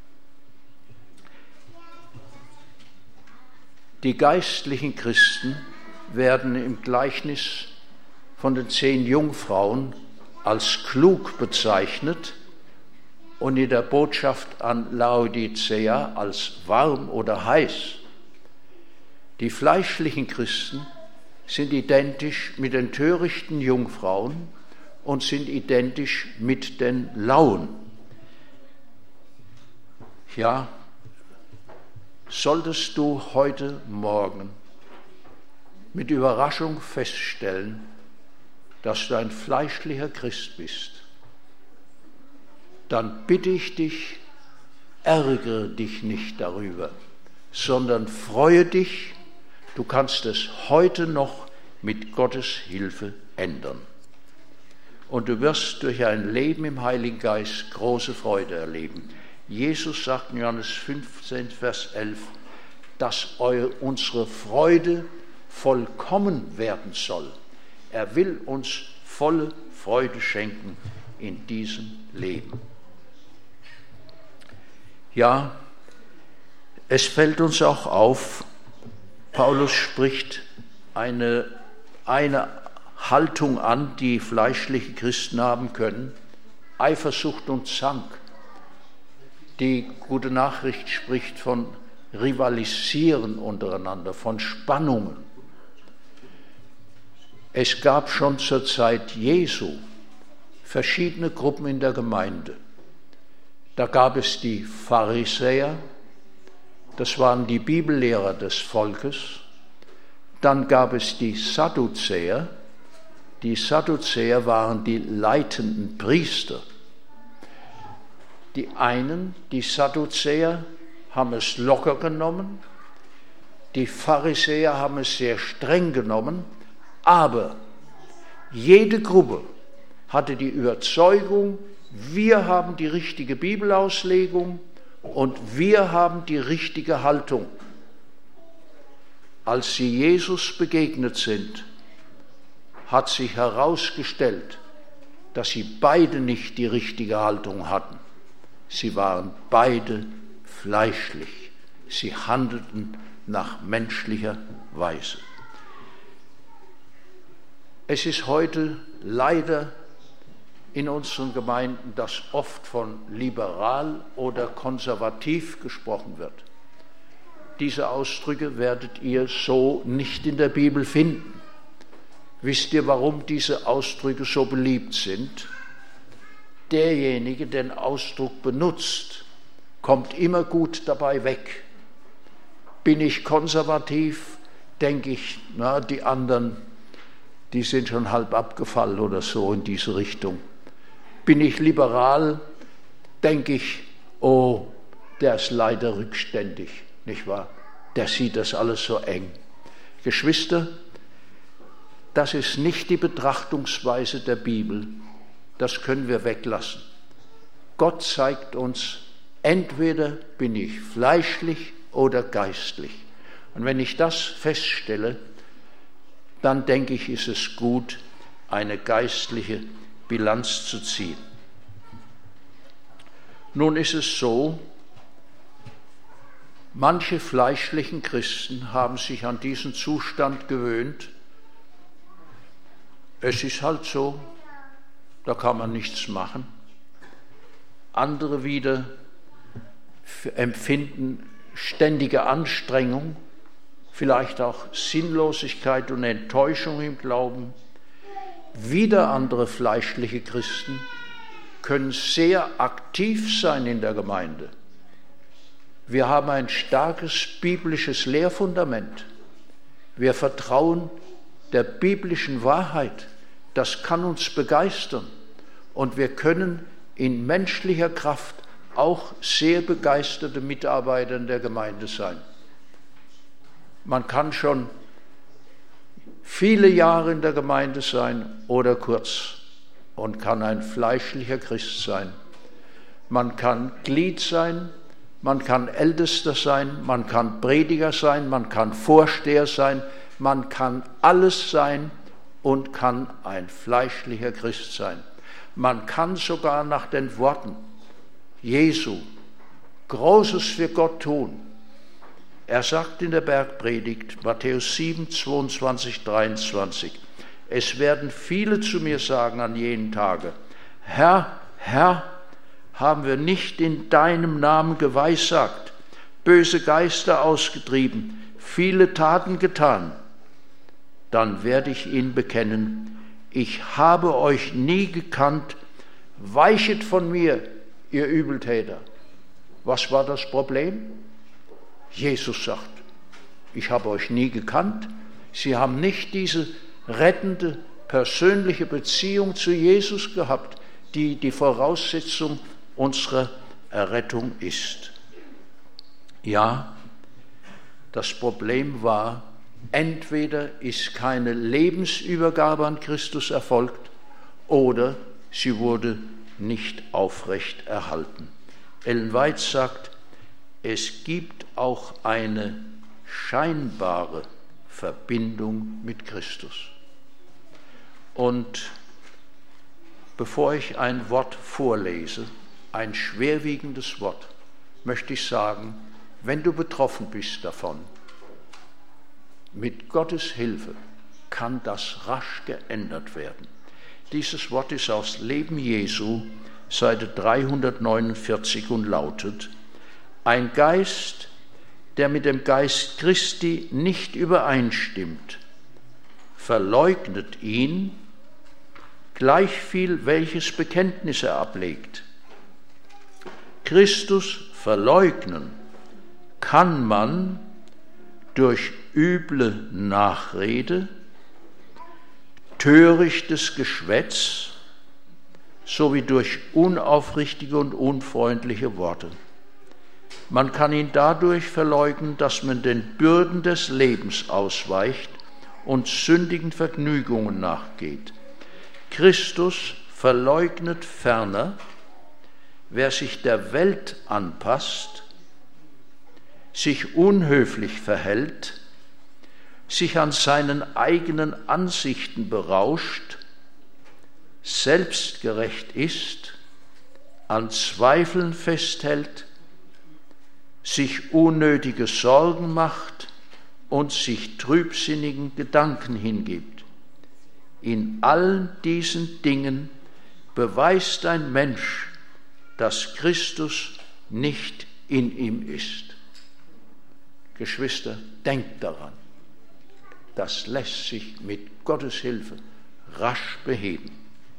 Die geistlichen Christen werden im Gleichnis von den 10 Jungfrauen als klug bezeichnet und in der Botschaft an Laodicea als warm oder heiß. Die fleischlichen Christen sind identisch mit den törichten Jungfrauen und sind identisch mit den Lauen. Ja, solltest du heute Morgen mit Überraschung feststellen, dass du ein fleischlicher Christ bist, dann bitte ich dich, ärgere dich nicht darüber, sondern freue dich, du kannst es heute noch mit Gottes Hilfe ändern. Und du wirst durch ein Leben im Heiligen Geist große Freude erleben. Jesus sagt in Johannes 15, Vers 11, dass unsere Freude vollkommen werden soll. Er will uns volle Freude schenken in diesem Leben. Ja, es fällt uns auch auf, Paulus spricht eine Haltung an, die fleischliche Christen haben können, Eifersucht und Zank. Die Gute Nachricht spricht von Rivalisieren untereinander, von Spannungen. Es gab schon zur Zeit Jesu verschiedene Gruppen in der Gemeinde. Da gab es die Pharisäer, das waren die Bibellehrer des Volkes. Dann gab es die Sadduzäer. Die Sadduzäer waren die leitenden Priester. Die einen, die Sadduzäer, haben es locker genommen, die Pharisäer haben es sehr streng genommen, aber jede Gruppe hatte die Überzeugung, wir haben die richtige Bibelauslegung und wir haben die richtige Haltung. Als sie Jesus begegnet sind, hat sich herausgestellt, dass sie beide nicht die richtige Haltung hatten. Sie waren beide fleischlich. Sie handelten nach menschlicher Weise. Es ist heute leider in unseren Gemeinden, dass oft von liberal oder konservativ gesprochen wird. Diese Ausdrücke werdet ihr so nicht in der Bibel finden. Wisst ihr, warum diese Ausdrücke so beliebt sind? Derjenige, der den Ausdruck benutzt, kommt immer gut dabei weg. Bin ich konservativ, denke ich, na, die anderen, die sind schon halb abgefallen oder so in diese Richtung. Bin ich liberal, denke ich, oh, der ist leider rückständig, nicht wahr? Der sieht das alles so eng. Geschwister, das ist nicht die Betrachtungsweise der Bibel. Das können wir weglassen. Gott zeigt uns, entweder bin ich fleischlich oder geistlich. Und wenn ich das feststelle, dann denke ich, ist es gut, eine geistliche Bilanz zu ziehen. Nun ist es so, manche fleischlichen Christen haben sich an diesen Zustand gewöhnt. Es ist halt so, da kann man nichts machen. Andere wieder empfinden ständige Anstrengung, vielleicht auch Sinnlosigkeit und Enttäuschung im Glauben. Wieder andere fleischliche Christen können sehr aktiv sein in der Gemeinde. Wir haben ein starkes biblisches Lehrfundament. Wir vertrauen der biblischen Wahrheit. Das kann uns begeistern. Und wir können in menschlicher Kraft auch sehr begeisterte Mitarbeiter in der Gemeinde sein. Man kann schon viele Jahre in der Gemeinde sein oder kurz und kann ein fleischlicher Christ sein. Man kann Glied sein, man kann Ältester sein, man kann Prediger sein, man kann Vorsteher sein, man kann alles sein und kann ein fleischlicher Christ sein. Man kann sogar nach den Worten Jesu Großes für Gott tun. Er sagt in der Bergpredigt, Matthäus 7, 22, 23, es werden viele zu mir sagen an jenen Tage, Herr, Herr, haben wir nicht in deinem Namen geweissagt, böse Geister ausgetrieben, viele Taten getan? Dann werde ich ihnen bekennen, ich habe euch nie gekannt, weichet von mir, ihr Übeltäter. Was war das Problem? Jesus sagt, ich habe euch nie gekannt. Sie haben nicht diese rettende, persönliche Beziehung zu Jesus gehabt, die die Voraussetzung unserer Errettung ist. Ja, das Problem war, entweder ist keine Lebensübergabe an Christus erfolgt oder sie wurde nicht aufrecht erhalten. Ellen White sagt, es gibt auch eine scheinbare Verbindung mit Christus. Und bevor ich ein Wort vorlese, ein schwerwiegendes Wort, möchte ich sagen, wenn du betroffen bist davon, mit Gottes Hilfe kann das rasch geändert werden. Dieses Wort ist aus Leben Jesu, Seite 349 und lautet, ein Geist, der mit dem Geist Christi nicht übereinstimmt, verleugnet ihn, gleichviel welches Bekenntnis er ablegt. Christus verleugnen kann man durch üble Nachrede, törichtes Geschwätz sowie durch unaufrichtige und unfreundliche Worte. Man kann ihn dadurch verleugnen, dass man den Bürden des Lebens ausweicht und sündigen Vergnügungen nachgeht. Christus verleugnet ferner, wer sich der Welt anpasst, sich unhöflich verhält, sich an seinen eigenen Ansichten berauscht, selbstgerecht ist, an Zweifeln festhält, sich unnötige Sorgen macht und sich trübsinnigen Gedanken hingibt. In allen diesen Dingen beweist ein Mensch, dass Christus nicht in ihm ist. Geschwister, denkt daran, das lässt sich mit Gottes Hilfe rasch beheben.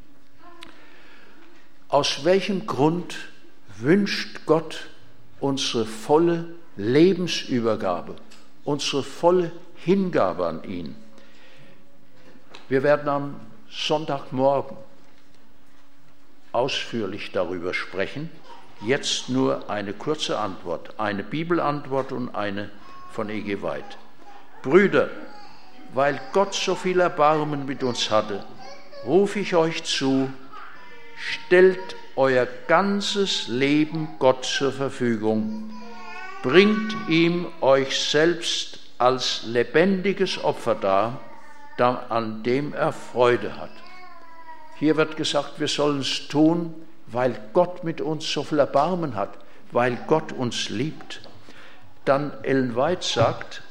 Aus welchem Grund wünscht Gott unsere volle Lebensübergabe, unsere volle Hingabe an ihn? Wir werden am Sonntagmorgen ausführlich darüber sprechen. Jetzt nur eine kurze Antwort, eine Bibelantwort und eine von E.G. White. Brüder, weil Gott so viel Erbarmen mit uns hatte, rufe ich euch zu, stellt euer ganzes Leben Gott zur Verfügung, bringt ihm euch selbst als lebendiges Opfer dar, an dem er Freude hat. Hier wird gesagt, wir sollen es tun, weil Gott mit uns so viel Erbarmen hat, weil Gott uns liebt. Dann Ellen White sagt,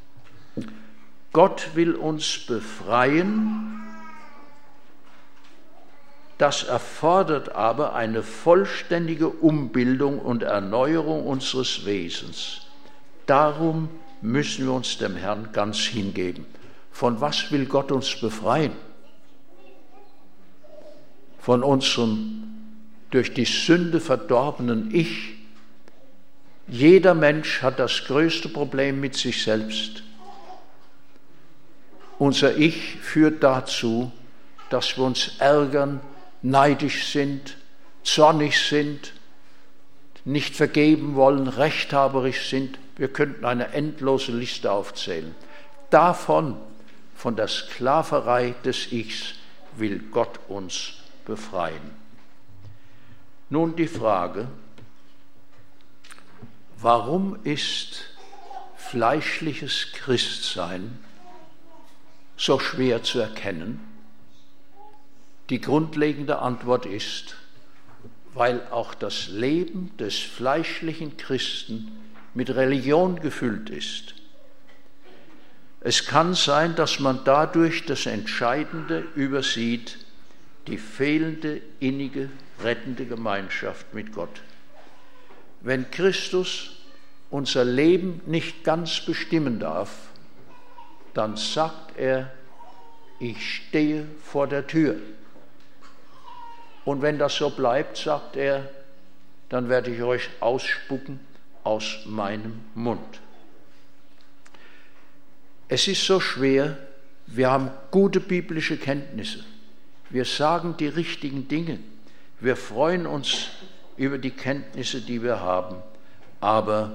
Gott will uns befreien, das erfordert aber eine vollständige Umbildung und Erneuerung unseres Wesens. Darum müssen wir uns dem Herrn ganz hingeben. Von was will Gott uns befreien? Von unserem durch die Sünde verdorbenen Ich. Jeder Mensch hat das größte Problem mit sich selbst. Unser Ich führt dazu, dass wir uns ärgern, neidisch sind, zornig sind, nicht vergeben wollen, rechthaberisch sind. Wir könnten eine endlose Liste aufzählen. Davon, von der Sklaverei des Ichs, will Gott uns befreien. Nun die Frage, warum ist fleischliches Christsein so schwer zu erkennen? Die grundlegende Antwort ist, weil auch das Leben des fleischlichen Christen mit Religion gefüllt ist. Es kann sein, dass man dadurch das Entscheidende übersieht, die fehlende innige, rettende Gemeinschaft mit Gott. Wenn Christus unser Leben nicht ganz bestimmen darf, dann sagt er, ich stehe vor der Tür. Und wenn das so bleibt, sagt er, dann werde ich euch ausspucken aus meinem Mund. Es ist so schwer, wir haben gute biblische Kenntnisse, wir sagen die richtigen Dinge, wir freuen uns über die Kenntnisse, die wir haben, aber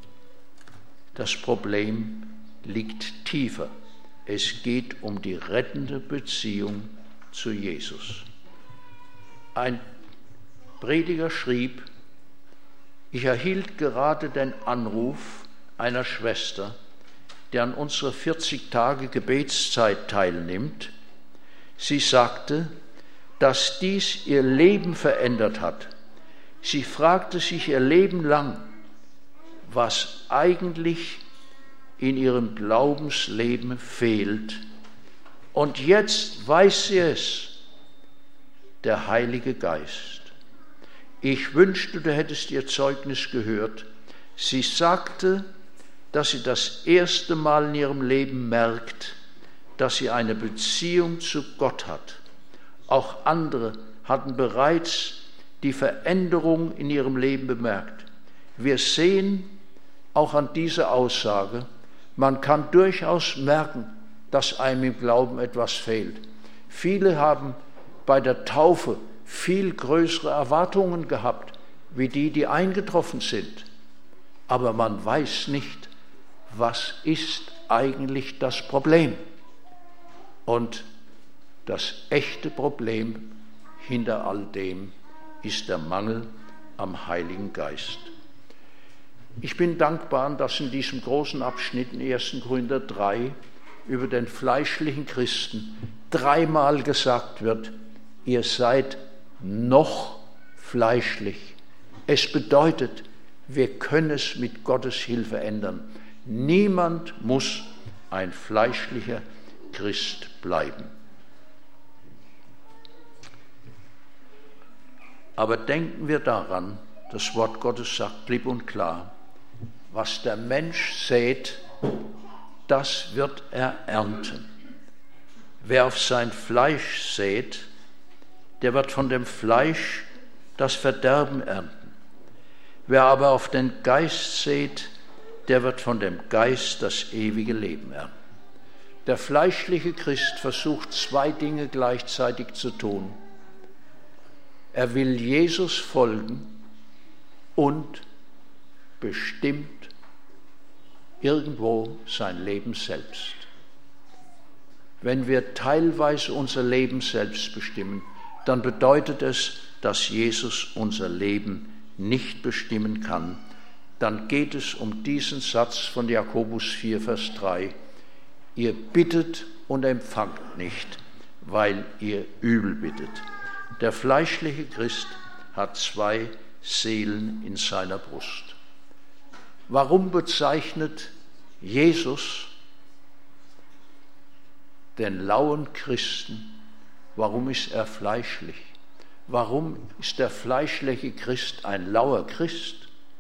das Problem liegt tiefer. Es geht um die rettende Beziehung zu Jesus. Ein Prediger schrieb, ich erhielt gerade den Anruf einer Schwester, die an unserer 40 Tage Gebetszeit teilnimmt. Sie sagte, dass dies ihr Leben verändert hat. Sie fragte sich ihr Leben lang, was eigentlich in ihrem Glaubensleben fehlt. Und jetzt weiß sie es, der Heilige Geist. Ich wünschte, du hättest ihr Zeugnis gehört. Sie sagte, dass sie das erste Mal in ihrem Leben merkt, dass sie eine Beziehung zu Gott hat. Auch andere hatten bereits die Veränderung in ihrem Leben bemerkt. Wir sehen auch an dieser Aussage, man kann durchaus merken, dass einem im Glauben etwas fehlt. Viele haben bei der Taufe viel größere Erwartungen gehabt, wie die eingetroffen sind. Aber man weiß nicht, was ist eigentlich das Problem. Und das echte Problem hinter all dem ist der Mangel am Heiligen Geist. Ich bin dankbar, dass in diesem großen Abschnitt in 1. Korinther 3 über den fleischlichen Christen dreimal gesagt wird, ihr seid noch fleischlich. Es bedeutet, wir können es mit Gottes Hilfe ändern. Niemand muss ein fleischlicher Christ bleiben. Aber denken wir daran, das Wort Gottes sagt klipp und klar, was der Mensch sät, das wird er ernten. Wer auf sein Fleisch sät, der wird von dem Fleisch das Verderben ernten. Wer aber auf den Geist sät, der wird von dem Geist das ewige Leben ernten. Der fleischliche Christ versucht 2 Dinge gleichzeitig zu tun. Er will Jesus folgen und bestimmt irgendwo sein Leben selbst. Wenn wir teilweise unser Leben selbst bestimmen, dann bedeutet es, dass Jesus unser Leben nicht bestimmen kann. Dann geht es um diesen Satz von Jakobus 4, Vers 3. Ihr bittet und empfangt nicht, weil ihr übel bittet. Der fleischliche Christ hat 2 Seelen in seiner Brust. Warum bezeichnet Jesus den lauen Christen? Warum ist er fleischlich? Warum ist der fleischliche Christ ein lauer Christ?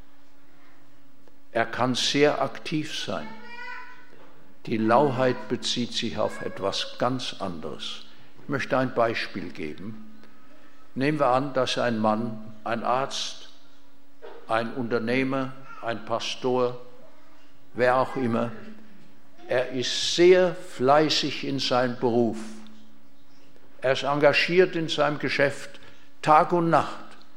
Er kann sehr aktiv sein. Die Lauheit bezieht sich auf etwas ganz anderes. Ich möchte ein Beispiel geben. Nehmen wir an, dass ein Mann, ein Arzt, ein Unternehmer, ein Pastor, wer auch immer, er ist sehr fleißig in seinem Beruf. Er ist engagiert in seinem Geschäft, Tag und Nacht.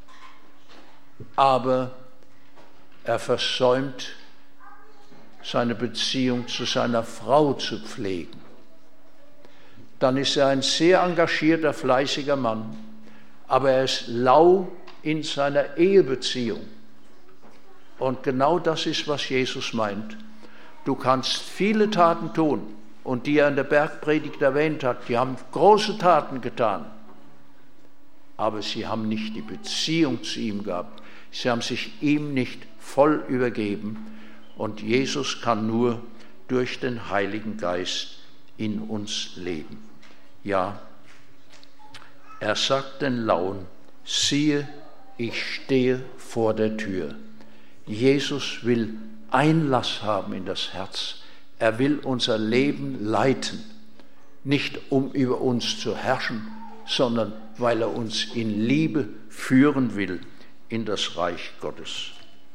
Aber er versäumt, seine Beziehung zu seiner Frau zu pflegen. Dann ist er ein sehr engagierter, fleißiger Mann, aber er ist lau in seiner Ehebeziehung. Und genau das ist, was Jesus meint. Du kannst viele Taten tun, und die er in der Bergpredigt erwähnt hat, die haben große Taten getan, aber sie haben nicht die Beziehung zu ihm gehabt. Sie haben sich ihm nicht voll übergeben, und Jesus kann nur durch den Heiligen Geist in uns leben. Ja, er sagt den Lauen, siehe, ich stehe vor der Tür. Jesus will Einlass haben in das Herz. Er will unser Leben leiten, nicht um über uns zu herrschen, sondern weil er uns in Liebe führen will in das Reich Gottes.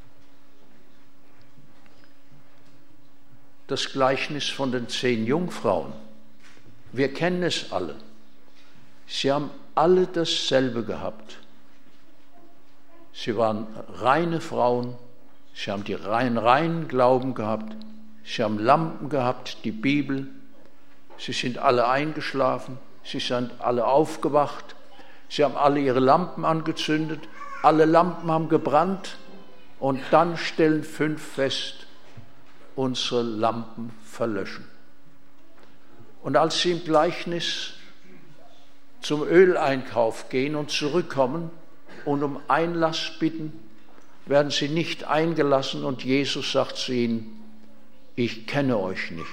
Das Gleichnis von den 10 Jungfrauen. Wir kennen es alle. Sie haben alle dasselbe gehabt. Sie waren reine Frauen, sie haben den reinen Glauben gehabt, sie haben Lampen gehabt, die Bibel, sie sind alle eingeschlafen, sie sind alle aufgewacht, sie haben alle ihre Lampen angezündet, alle Lampen haben gebrannt, und dann stellen 5 fest, unsere Lampen verlöschen. Und als sie im Gleichnis zum Öleinkauf gehen und zurückkommen und um Einlass bitten, werden sie nicht eingelassen, und Jesus sagt zu ihnen, ich kenne euch nicht.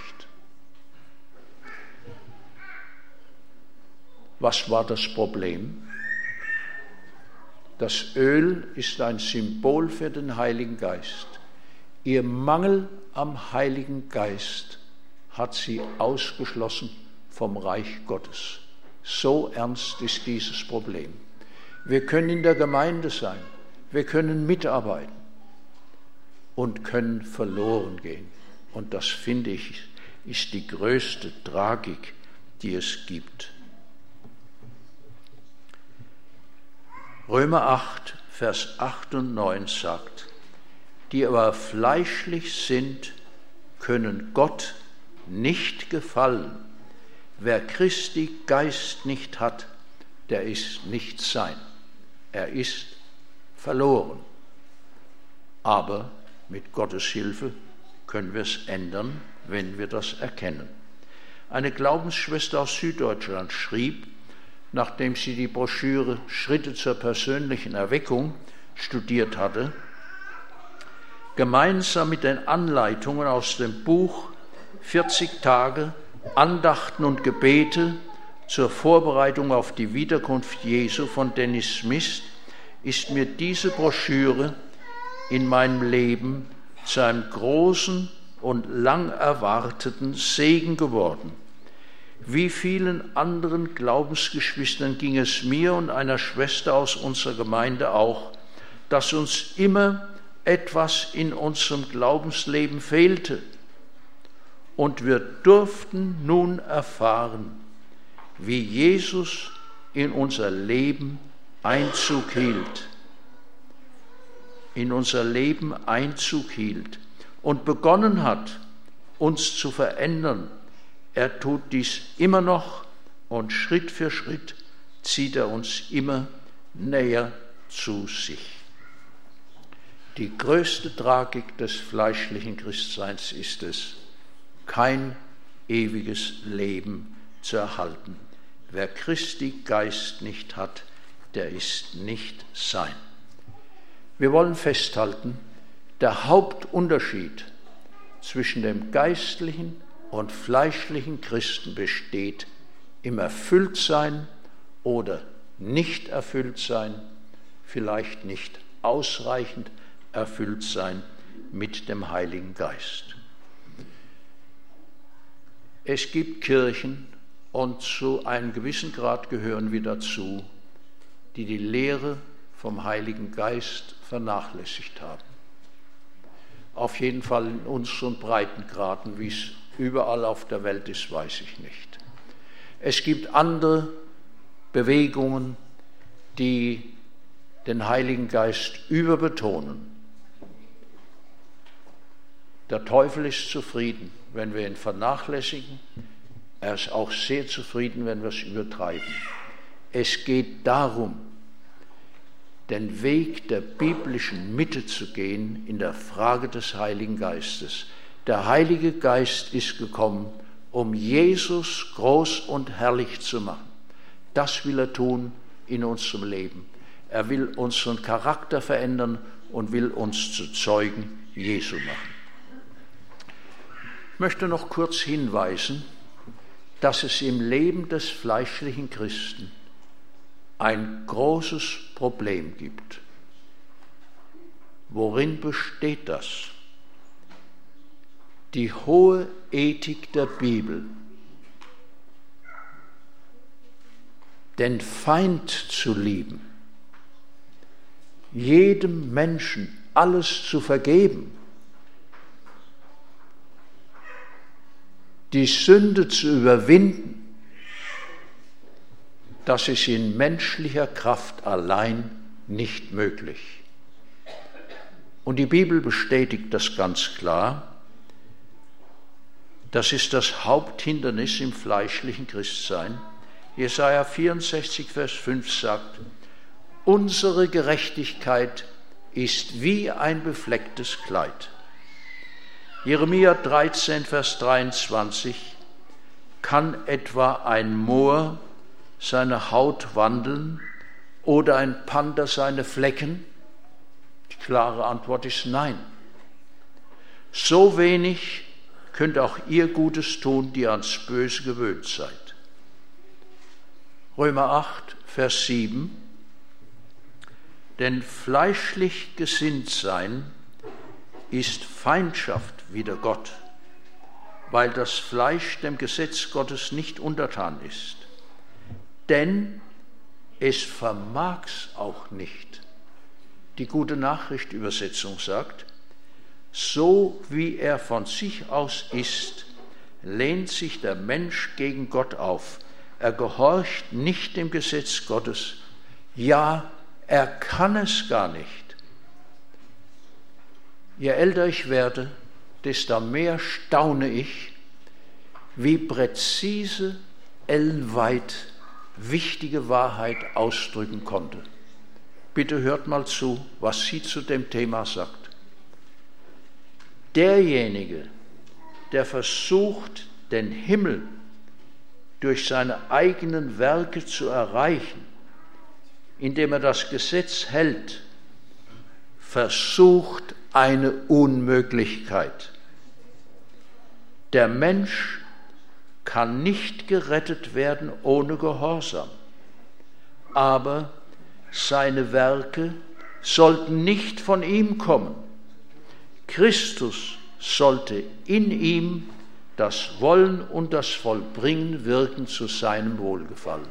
Was war das Problem? Das Öl ist ein Symbol für den Heiligen Geist. Ihr Mangel am Heiligen Geist hat sie ausgeschlossen vom Reich Gottes. So ernst ist dieses Problem. Wir können in der Gemeinde sein, wir können mitarbeiten und können verloren gehen. Und das, finde ich, ist die größte Tragik, die es gibt. Römer 8, Vers 8 und 9 sagt, die aber fleischlich sind, können Gott nicht gefallen. Wer Christi Geist nicht hat, der ist nicht sein. Er ist verloren. Aber mit Gottes Hilfe können wir es ändern, wenn wir das erkennen. Eine Glaubensschwester aus Süddeutschland schrieb, nachdem sie die Broschüre Schritte zur persönlichen Erweckung studiert hatte, gemeinsam mit den Anleitungen aus dem Buch 40 Tage Andachten und Gebete zur Vorbereitung auf die Wiederkunft Jesu von Dennis Smith ist mir diese Broschüre in meinem Leben zu einem großen und lang erwarteten Segen geworden. Wie vielen anderen Glaubensgeschwistern ging es mir und einer Schwester aus unserer Gemeinde auch, dass uns immer etwas in unserem Glaubensleben fehlte. Und wir durften nun erfahren, wie Jesus in unser Leben Einzug hielt. In unser Leben Einzug hielt und begonnen hat, uns zu verändern. Er tut dies immer noch, und Schritt für Schritt zieht er uns immer näher zu sich. Die größte Tragik des fleischlichen Christseins ist es, kein ewiges Leben zu erhalten. Wer Christi Geist nicht hat, der ist nicht sein. Wir wollen festhalten, der Hauptunterschied zwischen dem geistlichen und fleischlichen Christen besteht im Erfülltsein oder nicht erfüllt sein, vielleicht nicht ausreichend erfüllt sein mit dem Heiligen Geist. Es gibt Kirchen, und zu einem gewissen Grad gehören wir dazu, die die Lehre vom Heiligen Geist vernachlässigt haben. Auf jeden Fall in unseren Breitengraden, wie es überall auf der Welt ist, weiß ich nicht. Es gibt andere Bewegungen, die den Heiligen Geist überbetonen. Der Teufel ist zufrieden, wenn wir ihn vernachlässigen. Er ist auch sehr zufrieden, wenn wir es übertreiben. Es geht darum, den Weg der biblischen Mitte zu gehen in der Frage des Heiligen Geistes. Der Heilige Geist ist gekommen, um Jesus groß und herrlich zu machen. Das will er tun in unserem Leben. Er will unseren Charakter verändern und will uns zu Zeugen Jesu machen. Ich möchte noch kurz hinweisen, dass es im Leben des fleischlichen Christen ein großes Problem gibt. Worin besteht das? Die hohe Ethik der Bibel, den Feind zu lieben, jedem Menschen alles zu vergeben, die Sünde zu überwinden, das ist in menschlicher Kraft allein nicht möglich. Und die Bibel bestätigt das ganz klar. Das ist das Haupthindernis im fleischlichen Christsein. Jesaja 64, Vers 5 sagt, unsere Gerechtigkeit ist wie ein beflecktes Kleid. Jeremia 13, Vers 23, kann etwa ein Moor seine Haut wandeln oder ein Panther seine Flecken? Die klare Antwort ist nein. So wenig könnt auch ihr Gutes tun, die ans Böse gewöhnt seid. Römer 8, Vers 7, denn fleischlich gesinnt sein ist Feindschaft wider Gott, weil das Fleisch dem Gesetz Gottes nicht untertan ist. Denn es vermag's auch nicht. Die Gute Nachricht Übersetzung sagt, so wie er von sich aus ist, lehnt sich der Mensch gegen Gott auf. Er gehorcht nicht dem Gesetz Gottes. Ja, er kann es gar nicht. Je älter ich werde, desto mehr staune ich, wie präzise Ellen White wichtige Wahrheit ausdrücken konnte. Bitte hört mal zu, was sie zu dem Thema sagt. Derjenige, der versucht, den Himmel durch seine eigenen Werke zu erreichen, indem er das Gesetz hält, versucht eine Unmöglichkeit. Der Mensch kann nicht gerettet werden ohne Gehorsam, aber seine Werke sollten nicht von ihm kommen. Christus sollte in ihm das Wollen und das Vollbringen wirken zu seinem Wohlgefallen.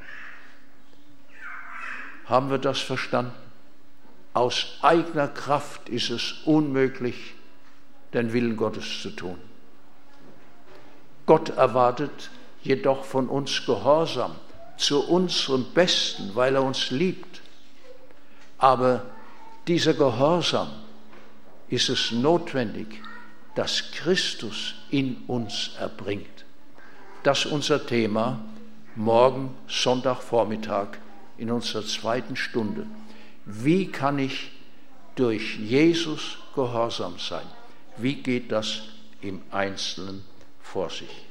Haben wir das verstanden? Aus eigener Kraft ist es unmöglich, den Willen Gottes zu tun. Gott erwartet jedoch von uns Gehorsam zu unserem Besten, weil er uns liebt. Aber dieser Gehorsam ist es notwendig, dass Christus in uns erbringt. Das ist unser Thema morgen Sonntagvormittag in unserer zweiten Stunde. Wie kann ich durch Jesus gehorsam sein? Wie geht das im Einzelnen vor sich?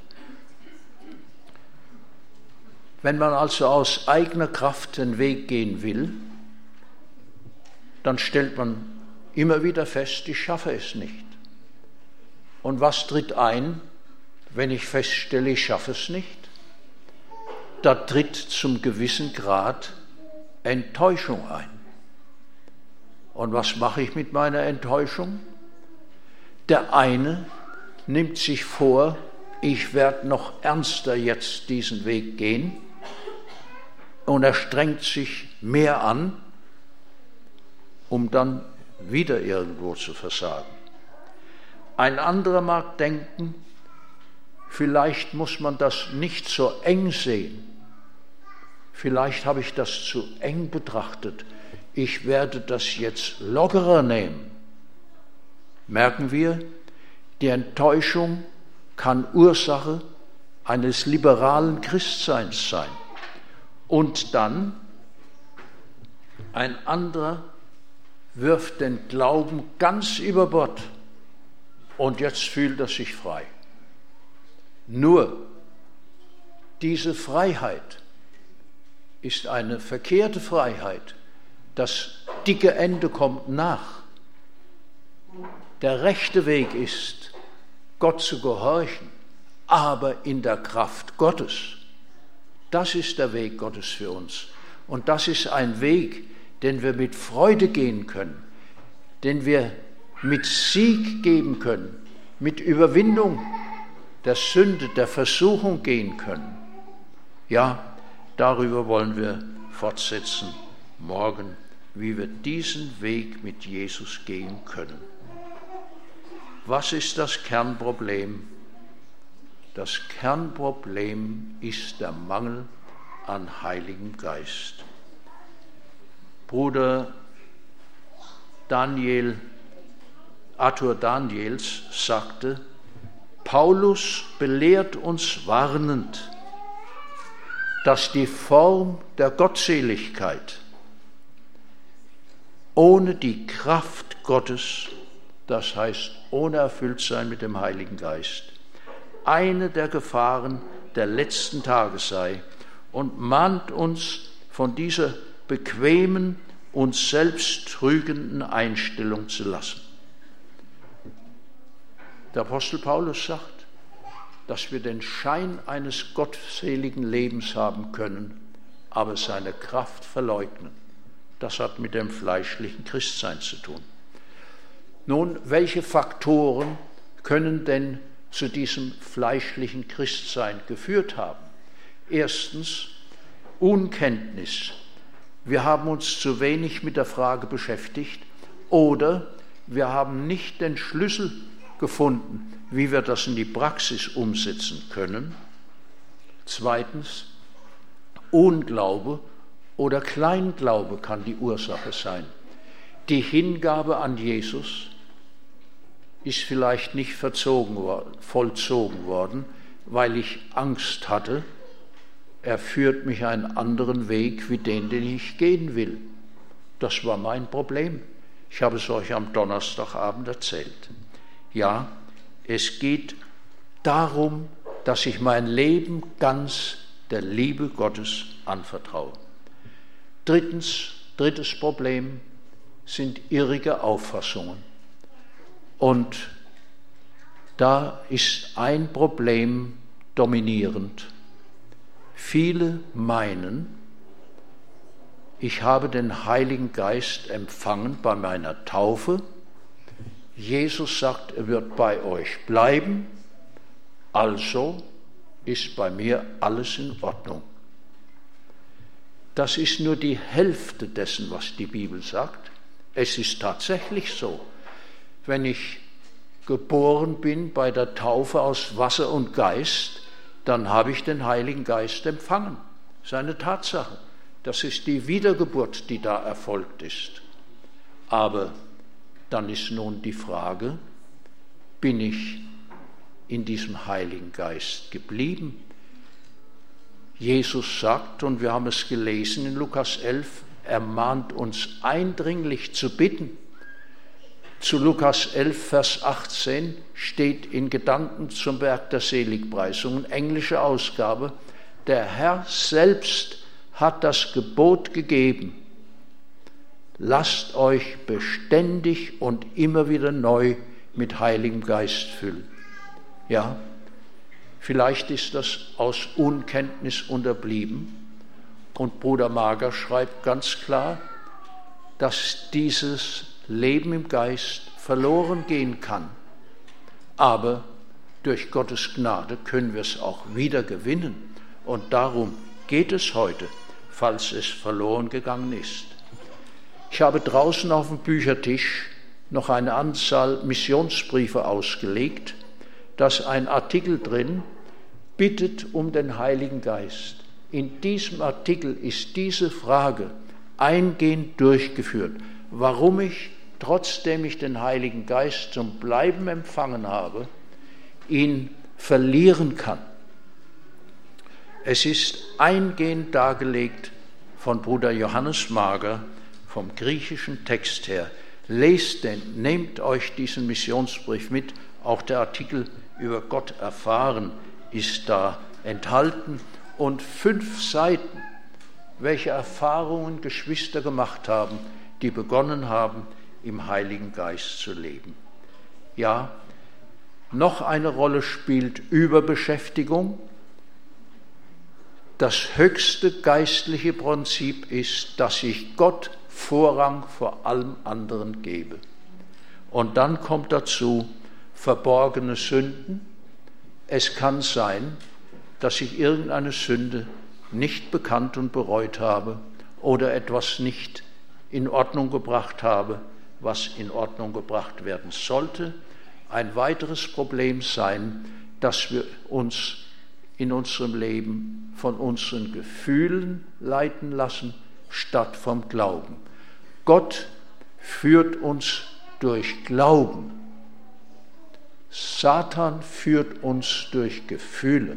Wenn man also aus eigener Kraft den Weg gehen will, dann stellt man immer wieder fest, ich schaffe es nicht. Und was tritt ein, wenn ich feststelle, ich schaffe es nicht? Da tritt zum gewissen Grad Enttäuschung ein. Und was mache ich mit meiner Enttäuschung? Der eine nimmt sich vor, ich werde noch ernster jetzt diesen Weg gehen. und er strengt sich mehr an, um dann wieder irgendwo zu versagen. Ein anderer mag denken, vielleicht muss man das nicht so eng sehen. Vielleicht habe ich das zu eng betrachtet. Ich werde das jetzt lockerer nehmen. Merken wir, die Enttäuschung kann Ursache eines liberalen Christseins sein. Und dann ein anderer wirft den Glauben ganz über Bord und jetzt fühlt er sich frei. Nur diese Freiheit ist eine verkehrte Freiheit. Das dicke Ende kommt nach. Der rechte Weg ist, Gott zu gehorchen, aber in der Kraft Gottes. Das ist der Weg Gottes für uns. Und das ist ein Weg, den wir mit Freude gehen können, den wir mit Sieg geben können, mit Überwindung der Sünde, der Versuchung gehen können. Ja, darüber wollen wir fortsetzen morgen, wie wir diesen Weg mit Jesus gehen können. Was ist das Kernproblem? Das Kernproblem ist der Mangel an Heiligem Geist. Bruder Arthur Daniels sagte, Paulus belehrt uns warnend, dass die Form der Gottseligkeit ohne die Kraft Gottes, das heißt ohne Erfülltsein mit dem Heiligen Geist, eine der Gefahren der letzten Tage sei und mahnt uns von dieser bequemen, uns selbst trügenden Einstellung zu lassen. Der Apostel Paulus sagt, dass wir den Schein eines gottseligen Lebens haben können, aber seine Kraft verleugnen. Das hat mit dem fleischlichen Christsein zu tun. Nun, welche Faktoren können denn zu diesem fleischlichen Christsein geführt haben? Erstens, Unkenntnis. Wir haben uns zu wenig mit der Frage beschäftigt oder wir haben nicht den Schlüssel gefunden, wie wir das in die Praxis umsetzen können. Zweitens, Unglaube oder Kleinglaube kann die Ursache sein. Die Hingabe an Jesus ist vielleicht nicht vollzogen worden, weil ich Angst hatte, er führt mich einen anderen Weg wie den ich gehen will. Das war mein Problem. Ich habe es euch am Donnerstagabend erzählt. Ja, es geht darum, dass ich mein Leben ganz der Liebe Gottes anvertraue. Drittes Problem sind irrige Auffassungen. Und da ist ein Problem dominierend. Viele meinen, ich habe den Heiligen Geist empfangen bei meiner Taufe. Jesus sagt, er wird bei euch bleiben, also ist bei mir alles in Ordnung. Das ist nur die Hälfte dessen, was die Bibel sagt. Es ist tatsächlich so, wenn ich geboren bin bei der Taufe aus Wasser und Geist, dann habe ich den Heiligen Geist empfangen. Das ist eine Tatsache. Das ist die Wiedergeburt, die da erfolgt ist. Aber dann ist nun die Frage, bin ich in diesem Heiligen Geist geblieben? Jesus sagt, und wir haben es gelesen in Lukas 11, er mahnt uns eindringlich zu bitten. Zu Lukas 11, Vers 18 steht in Gedanken zum Berg der Seligpreisung, englische Ausgabe, der Herr selbst hat das Gebot gegeben, lasst euch beständig und immer wieder neu mit Heiligem Geist füllen. Ja, vielleicht ist das aus Unkenntnis unterblieben. Und Bruder Mager schreibt ganz klar, dass dieses Leben im Geist verloren gehen kann. Aber durch Gottes Gnade können wir es auch wieder gewinnen. Und darum geht es heute. falls es verloren gegangen ist. Ich habe draußen auf dem Büchertisch noch eine Anzahl Missionsbriefe ausgelegt. Da ist ein Artikel drin, bittet um den Heiligen Geist. In diesem Artikel ist diese Frage eingehend durchgeführt, warum ich, trotzdem ich den Heiligen Geist zum Bleiben empfangen habe, ihn verlieren kann. Es ist eingehend dargelegt von Bruder Johannes Mager, vom griechischen Text her. Lest den, nehmt euch diesen Missionsbrief mit. Auch der Artikel über Gott erfahren ist da enthalten. Und 5 Seiten, welche Erfahrungen Geschwister gemacht haben, die begonnen haben, im Heiligen Geist zu leben. Ja, noch eine Rolle spielt Überbeschäftigung. Das höchste geistliche Prinzip ist, dass ich Gott Vorrang vor allem anderen gebe. Und dann kommt dazu verborgene Sünden. Es kann sein, dass ich irgendeine Sünde nicht bekannt und bereut habe oder etwas nicht in Ordnung gebracht habe, was in Ordnung gebracht werden sollte. Ein weiteres Problem sein, dass wir uns in unserem Leben von unseren Gefühlen leiten lassen, statt vom Glauben. Gott führt uns durch Glauben. Satan führt uns durch Gefühle.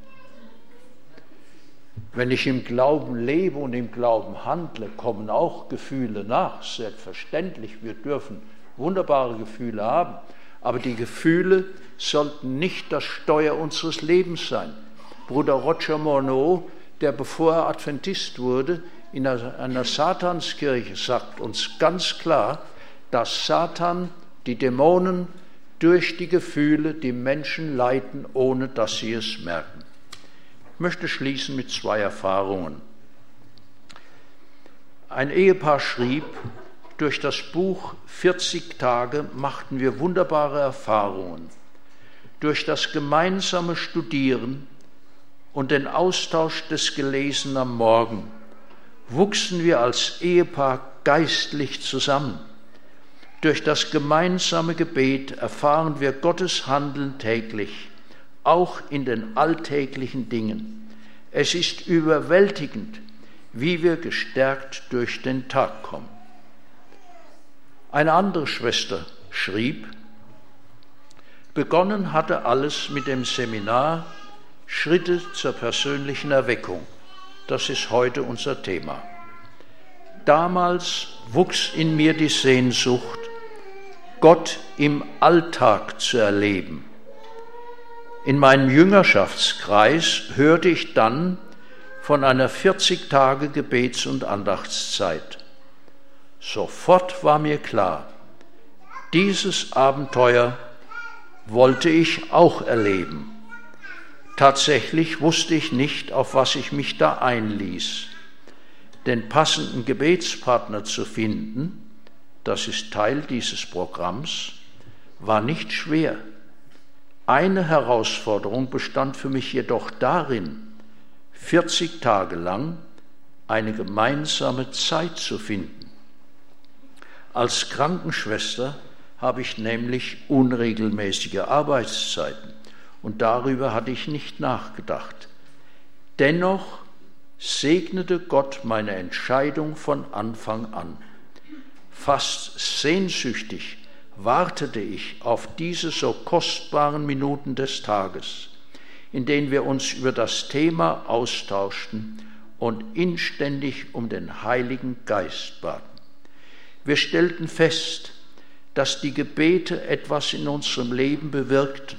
Wenn ich im Glauben lebe und im Glauben handle, kommen auch Gefühle nach. Selbstverständlich, wir dürfen wunderbare Gefühle haben, aber die Gefühle sollten nicht das Steuer unseres Lebens sein. Bruder Roger Morneau, der bevor er Adventist wurde, in einer Satanskirche, sagt uns ganz klar, dass Satan, die Dämonen, durch die Gefühle die Menschen leiten, ohne dass sie es merken. Ich möchte schließen mit 2 Erfahrungen. Ein Ehepaar schrieb, durch das Buch 40 Tage machten wir wunderbare Erfahrungen. Durch das gemeinsame Studieren und den Austausch des Gelesenen am Morgen wuchsen wir als Ehepaar geistlich zusammen. Durch das gemeinsame Gebet erfahren wir Gottes Handeln täglich, auch in den alltäglichen Dingen. Es ist überwältigend, wie wir gestärkt durch den Tag kommen. Eine andere Schwester schrieb, begonnen hatte alles mit dem Seminar Schritte zur persönlichen Erweckung. Das ist heute unser Thema. Damals wuchs in mir die Sehnsucht, Gott im Alltag zu erleben. In meinem Jüngerschaftskreis hörte ich dann von einer 40-Tage-Gebets- und Andachtszeit. Sofort war mir klar, dieses Abenteuer wollte ich auch erleben. Tatsächlich wusste ich nicht, auf was ich mich da einließ. Den passenden Gebetspartner zu finden, das ist Teil dieses Programms, war nicht schwer. Eine Herausforderung bestand für mich jedoch darin, 40 Tage lang eine gemeinsame Zeit zu finden. Als Krankenschwester habe ich nämlich unregelmäßige Arbeitszeiten und darüber hatte ich nicht nachgedacht. Dennoch segnete Gott meine Entscheidung von Anfang an. Fast sehnsüchtig wartete ich auf diese so kostbaren Minuten des Tages, in denen wir uns über das Thema austauschten und inständig um den Heiligen Geist baten. Wir stellten fest, dass die Gebete etwas in unserem Leben bewirkten,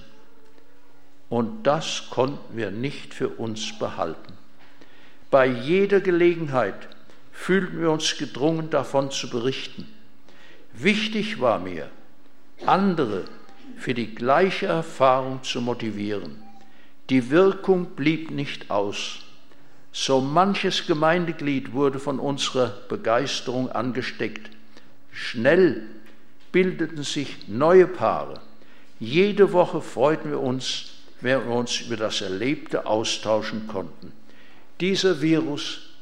und das konnten wir nicht für uns behalten. Bei jeder Gelegenheit fühlten wir uns gedrungen, davon zu berichten. Wichtig war mir, andere für die gleiche Erfahrung zu motivieren. Die Wirkung blieb nicht aus. So manches Gemeindeglied wurde von unserer Begeisterung angesteckt. Schnell bildeten sich neue Paare. Jede Woche freuten wir uns, wenn wir uns über das Erlebte austauschen konnten. Dieser Virus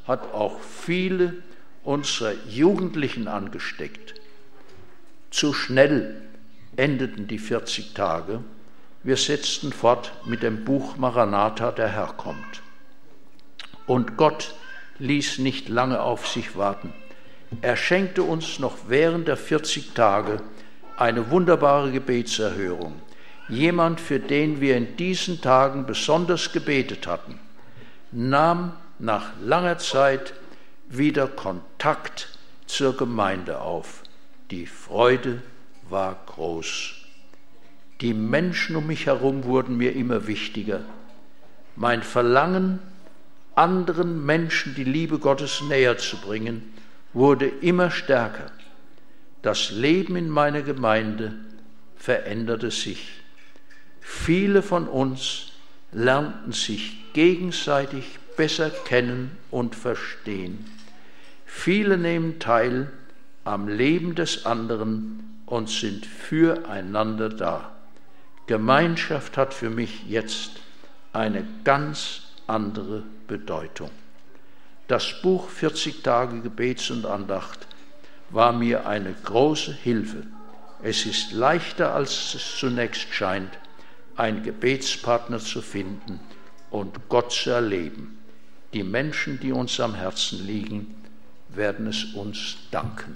hat auch viele unserer Jugendlichen angesteckt. Zu schnell endeten die 40 Tage. Wir setzten fort mit dem Buch Maranatha, der Herr kommt. Und Gott ließ nicht lange auf sich warten. Er schenkte uns noch während der 40 Tage eine wunderbare Gebetserhörung. Jemand, für den wir in diesen Tagen besonders gebetet hatten, nahm nach langer Zeit wieder Kontakt zur Gemeinde auf. Die Freude war groß. Die Menschen um mich herum wurden mir immer wichtiger. Mein Verlangen, anderen Menschen die Liebe Gottes näher zu bringen, wurde immer stärker. Das Leben in meiner Gemeinde veränderte sich. Viele von uns lernten sich gegenseitig besser kennen und verstehen. Viele nehmen teil am Leben des anderen und sind füreinander da. Gemeinschaft hat für mich jetzt eine ganz andere Bedeutung. Das Buch 40 Tage Gebets und Andacht war mir eine große Hilfe. Es ist leichter, als es zunächst scheint, einen Gebetspartner zu finden und Gott zu erleben. Die Menschen, die uns am Herzen liegen, werden es uns danken.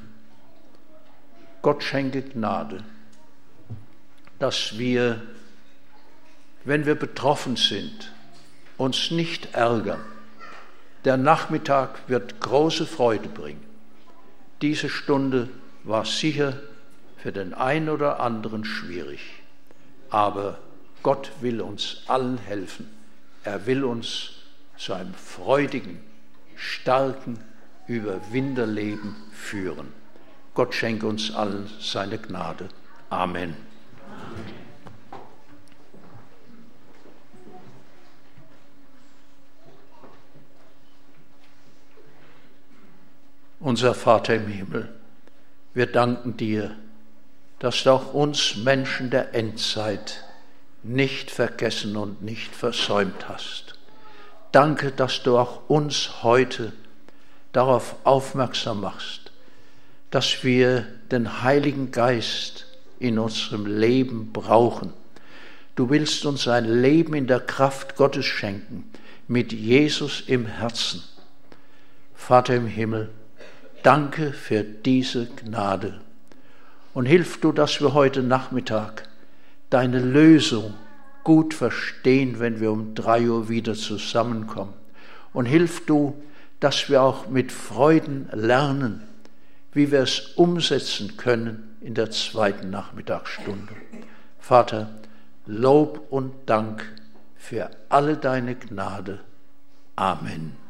Gott schenke Gnade, dass wir, wenn wir betroffen sind, uns nicht ärgern. Der Nachmittag wird große Freude bringen. Diese Stunde war sicher für den einen oder anderen schwierig, aber Gott will uns allen helfen. Er will uns zu einem freudigen, starken Überwinderleben führen. Gott schenke uns allen seine Gnade. Amen. Unser Vater im Himmel, wir danken dir, dass du auch uns Menschen der Endzeit nicht vergessen und nicht versäumt hast. Danke, dass du auch uns heute darauf aufmerksam machst, dass wir den Heiligen Geist in unserem Leben brauchen. Du willst uns ein Leben in der Kraft Gottes schenken, mit Jesus im Herzen. Vater im Himmel, danke für diese Gnade und hilf du, dass wir heute Nachmittag deine Lösung gut verstehen, wenn wir um 3 Uhr wieder zusammenkommen. Und hilf du, dass wir auch mit Freuden lernen, wie wir es umsetzen können in der 2. Nachmittagsstunde. Vater, Lob und Dank für alle deine Gnade. Amen.